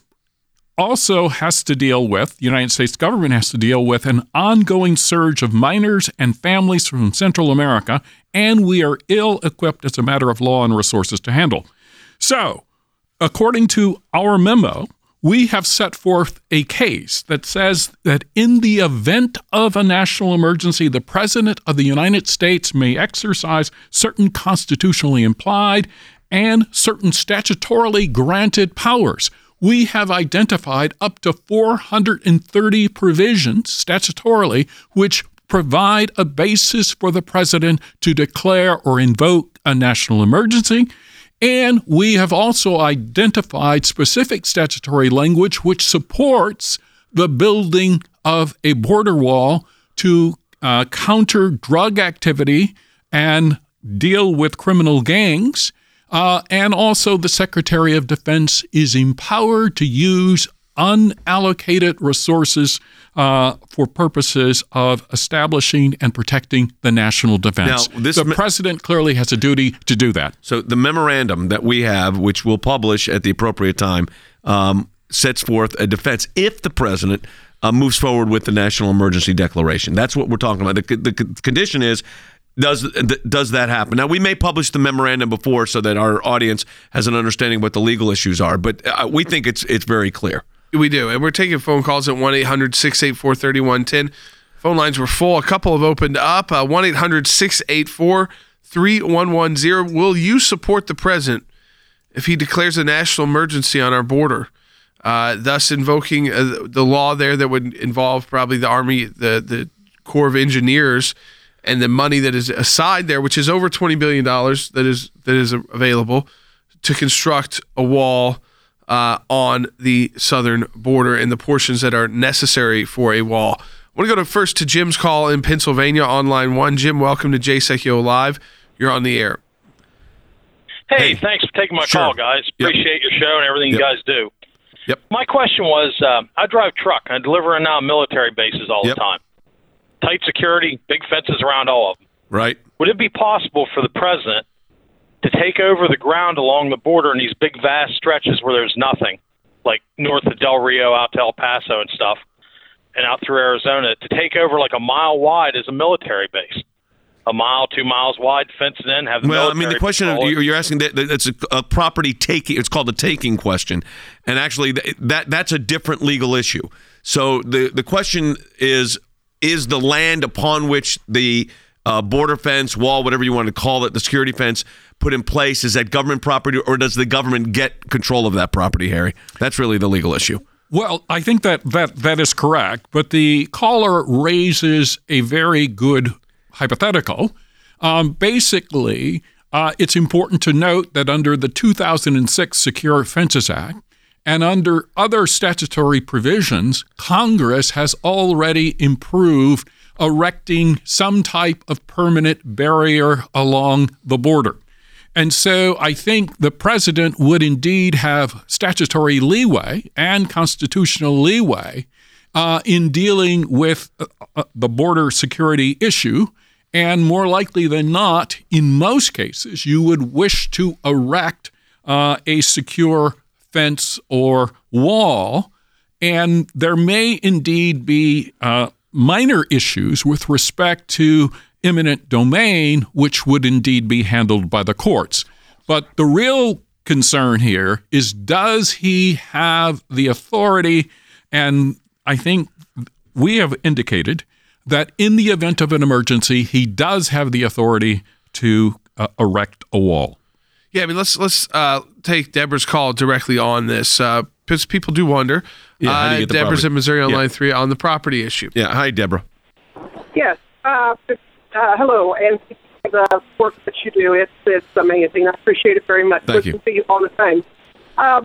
Speaker 7: also has to deal with, the United States government has to deal with an ongoing surge of minors and families from Central America, and we are ill-equipped as a matter of law and resources to handle. So, according to our memo, we have set forth a case that says that in the event of a national emergency, the President of the United States may exercise certain constitutionally implied and certain statutorily granted powers. We have identified up to four hundred thirty provisions statutorily which provide a basis for the president to declare or invoke a national emergency. And we have also identified specific statutory language which supports the building of a border wall to uh, counter drug activity and deal with criminal gangs. Uh, and also the Secretary of Defense is empowered to use unallocated resources uh, for purposes of establishing and protecting the national defense.
Speaker 1: Now, this
Speaker 7: the
Speaker 1: me-
Speaker 7: president clearly has a duty to do that.
Speaker 1: So the memorandum that we have, which we'll publish at the appropriate time, um, sets forth a defense if the president uh, moves forward with the national emergency declaration. That's what we're talking about. The, the condition is, Does does that happen? Now, we may publish the memorandum before so that our audience has an understanding of what the legal issues are, but uh, we think it's it's very clear.
Speaker 4: We do, and we're taking phone calls at one eight hundred six eight four three one one zero. Phone lines were full. A couple have opened up. Uh, one eight hundred six eight four three one one zero. Will you support the president if he declares a national emergency on our border, uh, thus invoking uh, the law there that would involve probably the Army, the, the Corps of Engineers, and the money that is aside there, which is over twenty billion dollars that is that is available to construct a wall uh, on the southern border and the portions that are necessary for a wall. I want to go to first to Jim's call in Pennsylvania on line one. Jim, welcome to J S E C U Live. You're on the air.
Speaker 11: Hey, hey. Thanks for taking my
Speaker 1: Sure.
Speaker 11: call, guys. Appreciate yep. your show and everything
Speaker 1: yep.
Speaker 11: you guys do.
Speaker 1: Yep.
Speaker 11: My question was, uh, I drive truck. I deliver now military bases all
Speaker 1: yep.
Speaker 11: the time. Tight security, big fences around all of them.
Speaker 1: Right.
Speaker 11: Would it be possible for the president to take over the ground along the border in these big, vast stretches where there's nothing, like north of Del Rio out to El Paso and stuff, and out through Arizona, to take over like a mile wide as a military base? A mile, two miles wide, fenced in, have the
Speaker 1: Well, I
Speaker 11: military
Speaker 1: mean, the question of,
Speaker 11: patrol it.
Speaker 1: you're asking that that's a, a property taking. It's called a taking question, and actually that that's a different legal issue. So the the question is: is the land upon which the uh, border fence, wall, whatever you want to call it, the security fence put in place, is that government property, or does the government get control of that property, Harry? That's really the legal issue.
Speaker 7: Well, I think that that, that is correct, but the caller raises a very good hypothetical. Um, basically, uh, it's important to note that under the two thousand six Secure Fences Act and under other statutory provisions, Congress has already improved erecting some type of permanent barrier along the border. And so I think the president would indeed have statutory leeway and constitutional leeway uh, in dealing with uh, the border security issue. And more likely than not, in most cases, you would wish to erect uh, a secure fence or wall. And there may indeed be uh, minor issues with respect to eminent domain, which would indeed be handled by the courts. But the real concern here is, does he have the authority? And I think we have indicated that in the event of an emergency, he does have the authority to uh, erect a wall.
Speaker 4: Yeah, I mean, let's let's uh, take Deborah's call directly on this, because uh, people do wonder.
Speaker 1: Yeah, how do you
Speaker 4: uh,
Speaker 1: get the
Speaker 4: Deborah's
Speaker 1: property?
Speaker 4: in Missouri on
Speaker 1: Yeah.
Speaker 4: line three on the property issue.
Speaker 1: Yeah. Hi, Deborah.
Speaker 12: Yes. Uh, uh, hello, and the work that you do, it's it's amazing. I appreciate it very much.
Speaker 1: Thank you.
Speaker 12: Listen to you all the time. Uh,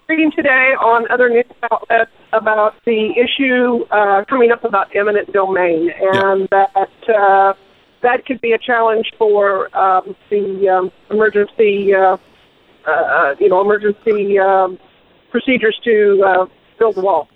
Speaker 12: reading today on other news outlets about the issue uh, coming up about eminent domain, and yeah. that uh, that could be a challenge for um, the um, emergency, uh, uh, you know, emergency um, procedures to uh, build the wall.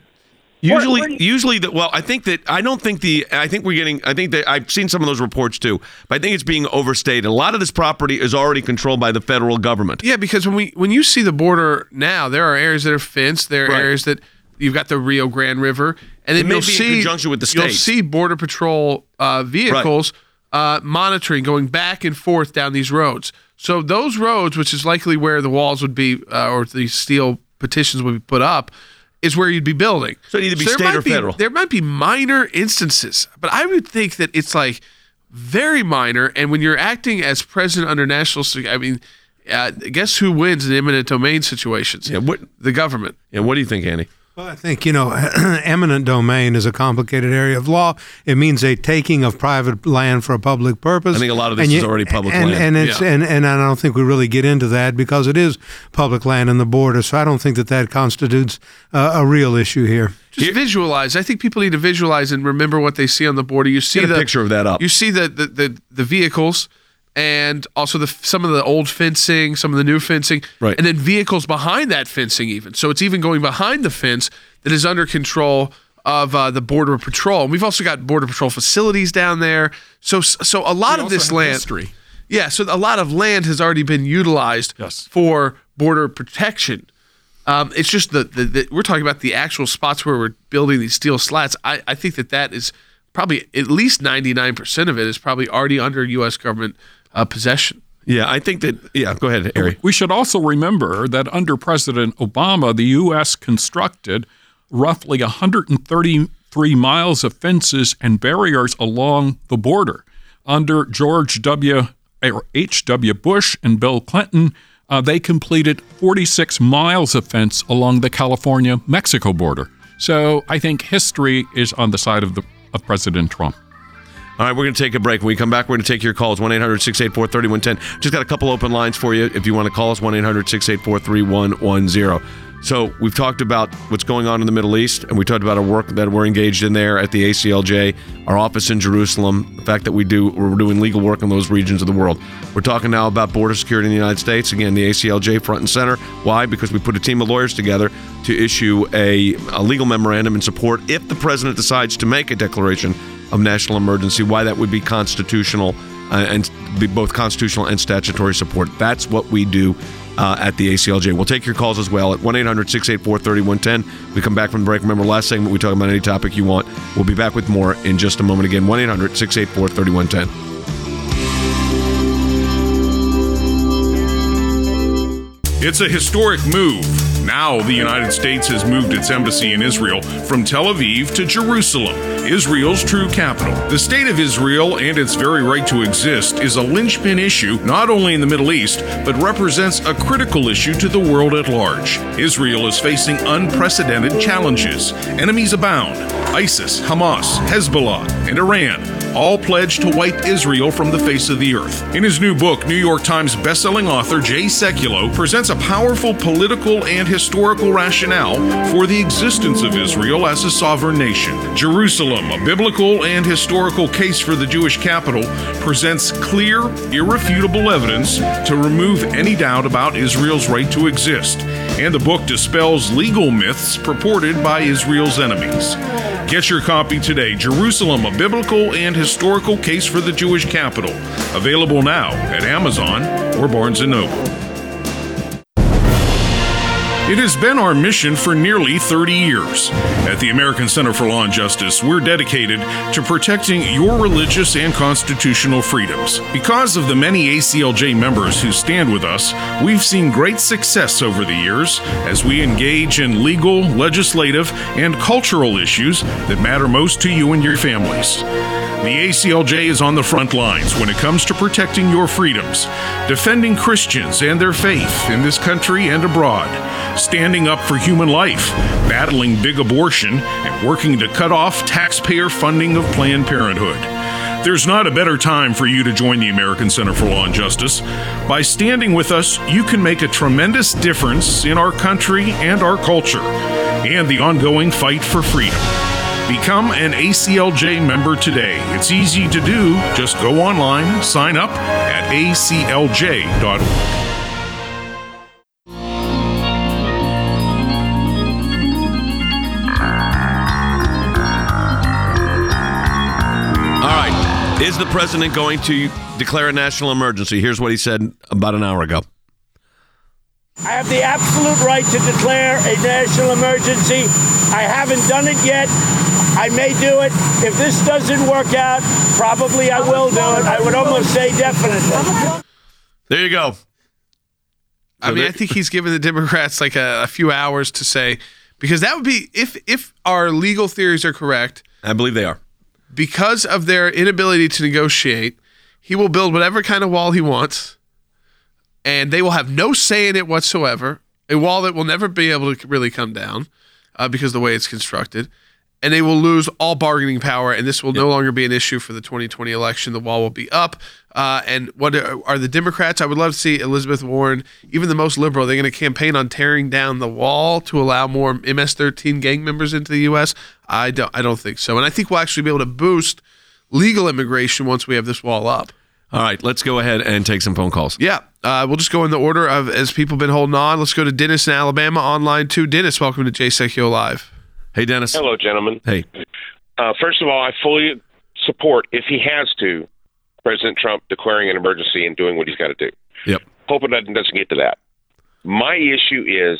Speaker 1: Usually,
Speaker 12: where, where you-
Speaker 1: usually that. Well, I think that I don't think the. I think we're getting. I think that I've seen some of those reports too, but I think it's being overstated. A lot of this property is already controlled by the federal government.
Speaker 4: Yeah, because when we when you see the border now, there are areas that are fenced. There are
Speaker 1: Right.
Speaker 4: areas that you've got the Rio Grande River, and then
Speaker 1: It may
Speaker 4: you'll
Speaker 1: be in
Speaker 4: see
Speaker 1: conjunction with the
Speaker 4: you'll
Speaker 1: states.
Speaker 4: see Border Patrol uh, vehicles uh, monitoring, going back and forth down these roads. So those roads, which is likely where the walls would be, uh, or the steel petitions would be put up, is where you'd be building.
Speaker 1: So it'd either be
Speaker 4: there
Speaker 1: state
Speaker 4: might
Speaker 1: or
Speaker 4: be-
Speaker 1: federal.
Speaker 4: There might be minor instances, but I would think that it's like very minor. And when you're acting as president under national security, I mean, uh, guess who wins in eminent domain situations?
Speaker 1: Yeah, what
Speaker 4: The government.
Speaker 1: Yeah, what do you think, Andy?
Speaker 5: Well, I think, you know, eminent domain is a complicated area of law. It means a taking of private land for a public purpose.
Speaker 1: I think a lot of this
Speaker 5: And
Speaker 1: is already public
Speaker 5: and,
Speaker 1: land.
Speaker 5: And, it's,
Speaker 1: Yeah.
Speaker 5: and, and I don't think we really get into that because it is public land in the border. So I don't think that that constitutes uh, a real issue here.
Speaker 4: Just
Speaker 1: Here-
Speaker 4: visualize. I think people need to visualize and remember what they see on the border. You see
Speaker 1: Get a
Speaker 4: the
Speaker 1: picture of that up.
Speaker 4: You see the the, the, the vehicles, and also the some of the old fencing, some of the new fencing,
Speaker 1: Right.
Speaker 4: and then vehicles behind that fencing. Even so, it's even going behind the fence that is under control of uh, the Border Patrol. And we've also got Border Patrol facilities down there. So so a lot
Speaker 7: We
Speaker 4: of
Speaker 7: also
Speaker 4: this
Speaker 7: have
Speaker 4: land.
Speaker 7: history.
Speaker 4: Yeah, so a lot of land has already been utilized
Speaker 7: Yes.
Speaker 4: for border protection. Um, it's just the, the, the we're talking about the actual spots where we're building these steel slats. I, I think that that is probably at least ninety-nine percent of it is probably already under U S government uh, possession.
Speaker 1: Yeah, I think that. Yeah, go ahead, Ari.
Speaker 7: We should also remember that under President Obama, the U S constructed roughly one hundred thirty-three miles of fences and barriers along the border. Under George W. or H W. Bush and Bill Clinton, uh, they completed forty-six miles of fence along the California-Mexico border. So I think history is on the side of the of President Trump.
Speaker 1: All right, we're going to take a break. When we come back, we're going to take your calls, one eight hundred six eight four three one one zero. Just got a couple open lines for you. If you want to call us, one eight hundred six eight four three one one zero. So we've talked about what's going on in the Middle East, and we talked about our work that we're engaged in there at the A C L J, our office in Jerusalem, the fact that we do, we're doing legal work in those regions of the world. We're talking now about border security in the United States. Again, the A C L J front and center. Why? Because we put a team of lawyers together to issue a, a legal memorandum in support if the president decides to make a declaration of national emergency, why that would be constitutional uh, and be both constitutional and statutory support. That's what we do uh, at the A C L J. We'll take your calls as well at one eight hundred six eight four three one one zero. We come back from the break. Remember, last segment we talk about any topic you want. We'll be back with more in just a moment. Again, one eight hundred six eight four three one one zero.
Speaker 6: It's a historic move. Now the United States has moved its embassy in Israel from Tel Aviv to Jerusalem, Israel's true capital. The state of Israel and its very right to exist is a linchpin issue not only in the Middle East, but represents a critical issue to the world at large. Israel is facing unprecedented challenges. Enemies abound. ISIS, Hamas, Hezbollah, and Iran all pledged to wipe Israel from the face of the earth. In his new book, New York Times bestselling author Jay Sekulow presents a powerful political and historical rationale for the existence of Israel as a sovereign nation. Jerusalem, a biblical and historical case for the Jewish capital, presents clear, irrefutable evidence to remove any doubt about Israel's right to exist. And the book dispels legal myths purported by Israel's enemies. Get your copy today, Jerusalem, a biblical and historical case for the Jewish capital. Available now at Amazon or Barnes and Noble. It has been our mission for nearly thirty years. At the American Center for Law and Justice, we're dedicated to protecting your religious and constitutional freedoms. Because of the many A C L J members who stand with us, we've seen great success over the years as we engage in legal, legislative, and cultural issues that matter most to you and your families. The A C L J is on the front lines when it comes to protecting your freedoms, defending Christians and their faith in this country and abroad, standing up for human life, battling big abortion, and working to cut off taxpayer funding of Planned Parenthood. There's not a better time for you to join the American Center for Law and Justice. By standing with us, you can make a tremendous difference in our country and our culture, and the ongoing fight for freedom. Become an A C L J member today. It's easy to do. Just go online, sign up at A C L J dot org.
Speaker 1: Is the president going to declare a national emergency? Here's what he said about an hour ago.
Speaker 13: I have the absolute right to declare a national emergency. I haven't done it yet. I may do it. If this doesn't work out, probably I will do it. I would almost say definitely.
Speaker 1: There you go.
Speaker 4: I mean, I think he's given the Democrats like a, a few hours to say, because that would be, if if our legal theories are correct.
Speaker 1: I believe they are.
Speaker 4: Because of their inability to negotiate, he will build whatever kind of wall he wants, and they will have no say in it whatsoever. A wall that will never be able to really come down uh, because of the way it's constructed, and they will lose all bargaining power, and this will yep. no longer be an issue for the twenty twenty election. The wall will be up. Uh, and what are, are the Democrats? I would love to see Elizabeth Warren, even the most liberal, they're going to campaign on tearing down the wall to allow more M S thirteen gang members into the U S. I don't, I don't think so. And I think we'll actually be able to boost legal immigration once we have this wall up.
Speaker 1: All right, let's go ahead and take some phone calls.
Speaker 4: Yeah, uh, we'll just go in the order of as people have been holding on. Let's go to Dennis in Alabama, online too. Dennis, welcome to J Secchio Live.
Speaker 1: Hey, Dennis.
Speaker 14: Hello, gentlemen.
Speaker 1: Hey.
Speaker 14: Uh, first of all, I fully support, if he has to, President Trump declaring an emergency and doing what he's got to do.
Speaker 1: Yep.
Speaker 14: Hoping that doesn't get to that. My issue is,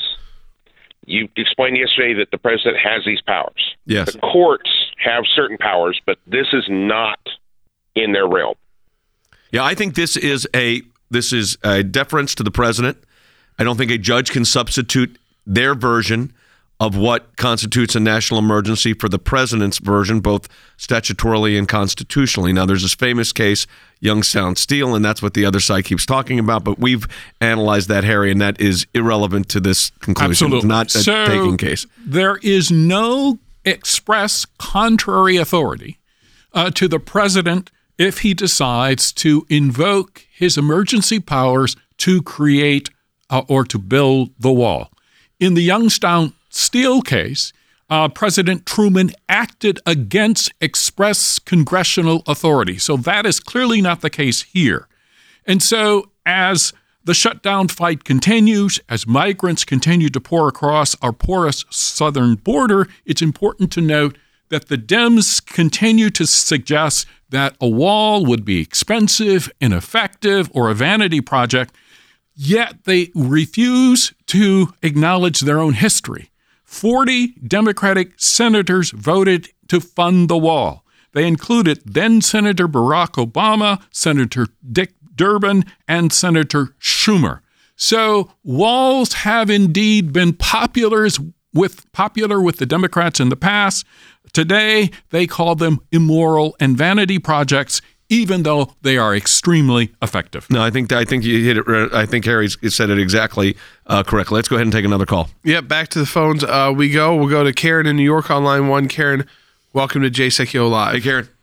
Speaker 14: you explained yesterday that the president has these powers.
Speaker 1: Yes.
Speaker 14: The courts have certain powers, but this is not in their realm.
Speaker 1: Yeah, I think this is a this is a deference to the president. I don't think a judge can substitute their version of what constitutes a national emergency for the president's version, both statutorily and constitutionally. Now, there's this famous case, Youngstown Steel, and that's what the other side keeps talking about, but we've analyzed that, Harry, and that is irrelevant to this conclusion.
Speaker 7: Absolutely.
Speaker 1: It's not a
Speaker 7: so
Speaker 1: taking case.
Speaker 7: There is no express contrary authority uh, to the president if he decides to invoke his emergency powers to create uh, or to build the wall. In the Youngstown Steel case, uh, President Truman acted against express congressional authority. So that is clearly not the case here. And so as the shutdown fight continues, as migrants continue to pour across our porous southern border, it's important to note that the Dems continue to suggest that a wall would be expensive, ineffective, or a vanity project, yet they refuse to acknowledge their own history. forty Democratic senators voted to fund the wall. They included then-Senator Barack Obama, Senator Dick Durbin, and Senator Schumer. So walls have indeed been popular with, popular with the Democrats in the past. Today, they call them immoral and vanity projects, even though they are extremely effective.
Speaker 1: No, I think I think you hit it. I think Harry said it exactly uh, correctly. Let's go ahead and take another call.
Speaker 4: Yeah, back to the phones uh, we go. We'll go to Karen in New York on line one. Karen, welcome to J Secchio Live.
Speaker 1: Hey, Karen.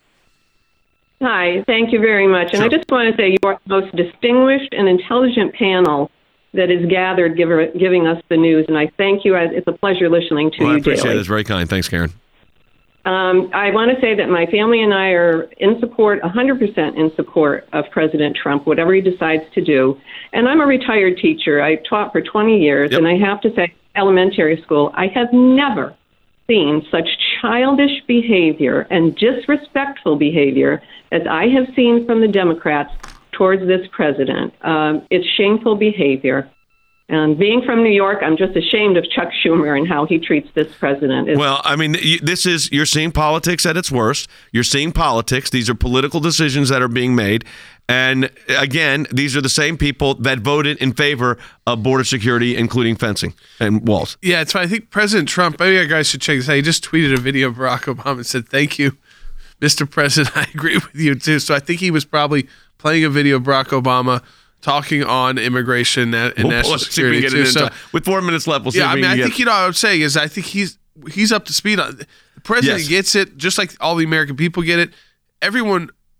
Speaker 15: Hi, thank you very much. And sure. I just want to say you are the most distinguished and intelligent panel that is gathered give, giving us the news, and I thank you. It's a pleasure listening to
Speaker 1: well,
Speaker 15: you
Speaker 1: I appreciate
Speaker 15: daily.
Speaker 1: it. It's very kind. Thanks, Karen.
Speaker 15: Um, I want to say that my family and I are in support, one hundred percent in support of President Trump, whatever he decides to do. And I'm a retired teacher. I taught for twenty years, yep. and I have to say, elementary school, I have never seen such childish behavior and disrespectful behavior as I have seen from the Democrats towards this president. Um, it's shameful behavior. And being from New York, I'm just ashamed of Chuck Schumer and how he treats this president. It's-
Speaker 1: well, I mean, this is, you're seeing politics at its worst. You're seeing politics. These are political decisions that are being made. And again, these are the same people that voted in favor of border security, including fencing and walls.
Speaker 4: Yeah, it's fine. I think President Trump, maybe you guys should check this out. He just tweeted a video of Barack Obama and said, "Thank you, Mister President. I agree with you, too." So I think he was probably playing a video of Barack Obama talking on immigration and we'll, national
Speaker 1: we'll
Speaker 4: security.
Speaker 1: Get
Speaker 4: too. So,
Speaker 1: with four minutes left, we'll see
Speaker 4: yeah,
Speaker 1: if we
Speaker 4: I mean,
Speaker 1: can
Speaker 4: I
Speaker 1: get...
Speaker 4: think, you know, what I'm saying is I think he's he's up to speed on the president
Speaker 1: yes.
Speaker 4: gets it, just like all the American people get it. Everyone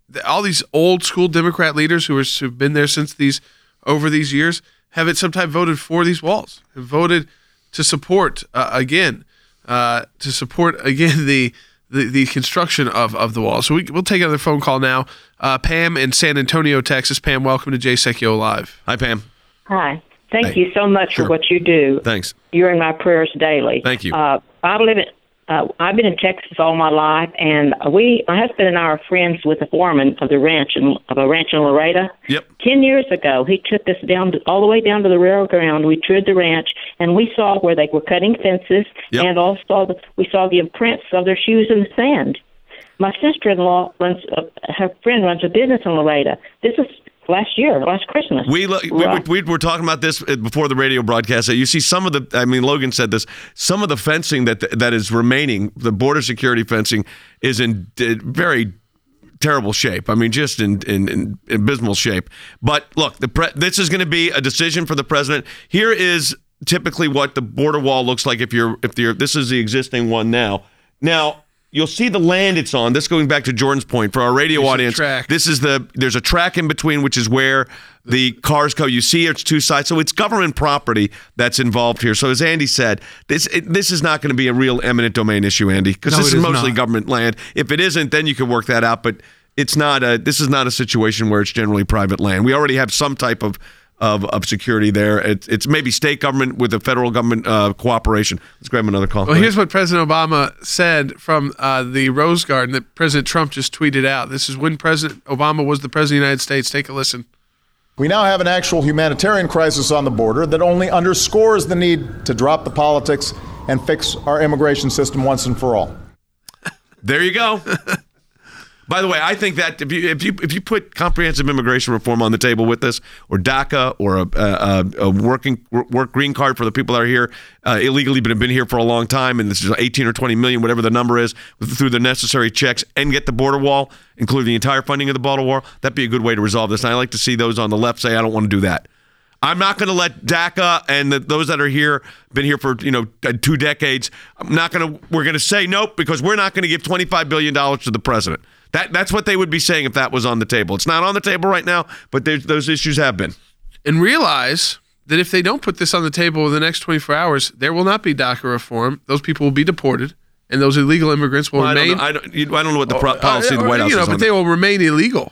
Speaker 4: all these old school Democrat leaders who are, who've been there since these over these years have at some time voted for these walls, have voted to support uh, again, uh, to support again the the, the construction of, of the wall. So we, we'll take another phone call now. Uh, Pam in San Antonio, Texas. Pam, welcome to Jay Sekulow Live.
Speaker 1: Hi, Pam.
Speaker 16: Hi. Thank
Speaker 1: Hey.
Speaker 16: you so much
Speaker 1: Sure.
Speaker 16: for what you do.
Speaker 1: Thanks.
Speaker 16: You're in my prayers daily.
Speaker 1: Thank you.
Speaker 16: Uh, I live in. Uh, I've been in Texas all my life, and we, my husband and I, are friends with the foreman of the ranch in, of a ranch in Laredo.
Speaker 1: Yep.
Speaker 16: Ten years ago, he took us down to, all the way down to the railroad ground. We toured the ranch, and we saw where they were cutting fences,
Speaker 1: Yep.
Speaker 16: and also the, we saw the imprints of their shoes in the sand. My sister-in-law runs, uh, her friend runs a business in Laredo. This is last year, last Christmas.
Speaker 1: We, lo- we,
Speaker 16: Right.
Speaker 1: we, we were talking about this before the radio broadcast. You see some of the, I mean, Logan said this, some of the fencing that that is remaining, the border security fencing, is in uh, very terrible shape. I mean, just in, in, in abysmal shape. But look, the pre- this is going to be a decision for the president. Here is typically what the border wall looks like if you're, if you're, this is the existing one now. Now, you'll see the land it's on. This going back to Jordan's point for our radio
Speaker 4: There's a
Speaker 1: audience.
Speaker 4: track.
Speaker 1: This is the there's a track in between, which is where the cars go. You see, it's two sides, so it's government property that's involved here. So as Andy said, this it, this is not going to be a real eminent domain issue, Andy, because
Speaker 5: No,
Speaker 1: this
Speaker 5: it
Speaker 1: is
Speaker 5: is
Speaker 1: mostly
Speaker 5: not.
Speaker 1: government land. If it isn't, then you can work that out. But it's not a. This is not a situation where it's generally private land. We already have some type of. Of, of security there. It's, it's maybe state government with the federal government uh, cooperation. Let's grab another call.
Speaker 4: Well, here's what President Obama said from uh, the Rose Garden that President Trump just tweeted out. This is when President Obama was the President of the United States. Take a listen.
Speaker 9: We now have an actual humanitarian crisis on the border that only underscores the need to drop the politics and fix our immigration system once and for all.
Speaker 1: There you go. By the way, I think that if you if you if you put comprehensive immigration reform on the table with this, or DACA, or a, a, a working work green card for the people that are here uh, illegally but have been here for a long time, and this is eighteen or twenty million, whatever the number is, through the necessary checks, and get the border wall, including the entire funding of the border wall, that'd be a good way to resolve this. And I like to see those on the left say, I don't want to do that. I'm not going to let DACA and the, those that are here, been here for you know two decades. I'm not going to. We're going to say nope because we're not going to give twenty-five billion dollars to the president. That that's what they would be saying if that was on the table. It's not on the table right now, but those issues have been.
Speaker 4: And realize that if they don't put this on the table in the next twenty-four hours, there will not be DACA reform. Those people will be deported, and those illegal immigrants will
Speaker 1: Well,
Speaker 4: remain.
Speaker 1: I don't, know, I, don't, you- I don't know what the pro-
Speaker 4: Uh,
Speaker 1: policy of the White House
Speaker 4: you know,
Speaker 1: is
Speaker 4: but
Speaker 1: on
Speaker 4: they
Speaker 1: that.
Speaker 4: will remain illegal.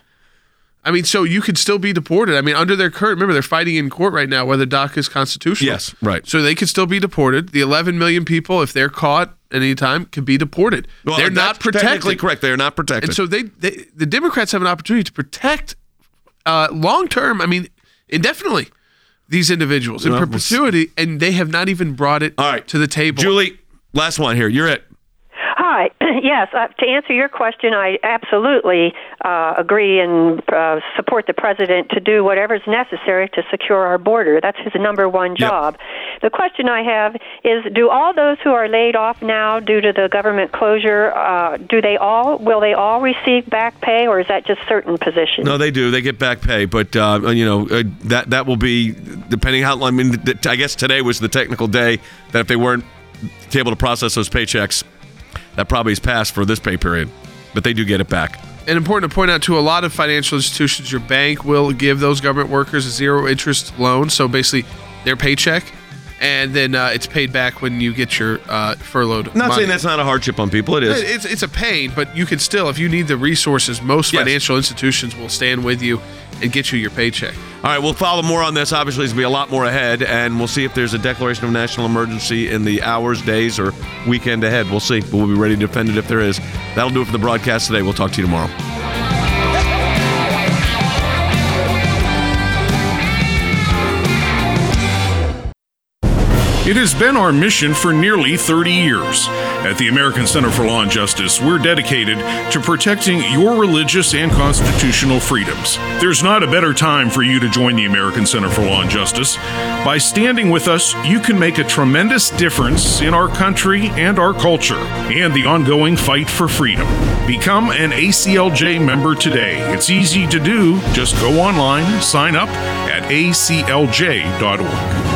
Speaker 4: I mean, so you could still be deported. I mean, under their current, remember, they're fighting in court right now whether DACA is constitutional.
Speaker 1: Yes, right.
Speaker 4: So they could still be deported. The eleven million people, if they're caught at any time, can be deported.
Speaker 1: Well,
Speaker 4: they're
Speaker 1: that's
Speaker 4: not protected.
Speaker 1: technically correct. They are not protected.
Speaker 4: And so they, they the Democrats have an opportunity to protect uh, long term, I mean, indefinitely, these individuals in
Speaker 1: Well, we'll
Speaker 4: perpetuity, and they have not even brought it
Speaker 1: All right.
Speaker 4: to the table.
Speaker 1: Julie, last one here. You're it.
Speaker 17: Hi. Yes, uh, to answer your question, I absolutely uh, agree and uh, support the president to do whatever is necessary to secure our border. That's his number one job. The question I have is, do all those who are laid off now due to the government closure, uh, do they all, will they all receive back pay, or is that just certain positions?
Speaker 1: No, they do. They get back pay, but uh, you know uh, that that will be depending how. I mean, th- I guess today was the technical day that if they weren't able to process those paychecks, that probably is passed for this pay period. But they do get it back.
Speaker 4: And important to point out, to a lot of financial institutions, your bank will give those government workers a zero interest loan. So basically, their paycheck, and then uh, it's paid back when you get your uh, furloughed.
Speaker 1: I'm not
Speaker 4: money.
Speaker 1: saying that's not a hardship on people. It is.
Speaker 4: It's it's a pain, but you can still, if you need the resources, most
Speaker 1: Yes.
Speaker 4: financial institutions will stand with you and get you your paycheck.
Speaker 1: All right, we'll follow more on this. Obviously, there's going to be a lot more ahead, and we'll see if there's a declaration of national emergency in the hours, days, or weekend ahead. We'll see, but we'll be ready to defend it if there is. That'll do it for the broadcast today. We'll talk to you tomorrow.
Speaker 6: It has been our mission for nearly thirty years. At the American Center for Law and Justice, we're dedicated to protecting your religious and constitutional freedoms. There's not a better time for you to join the American Center for Law and Justice. By standing with us, you can make a tremendous difference in our country and our culture and the ongoing fight for freedom. Become an A C L J member today. It's easy to do. Just go online, sign up at A C L J dot org.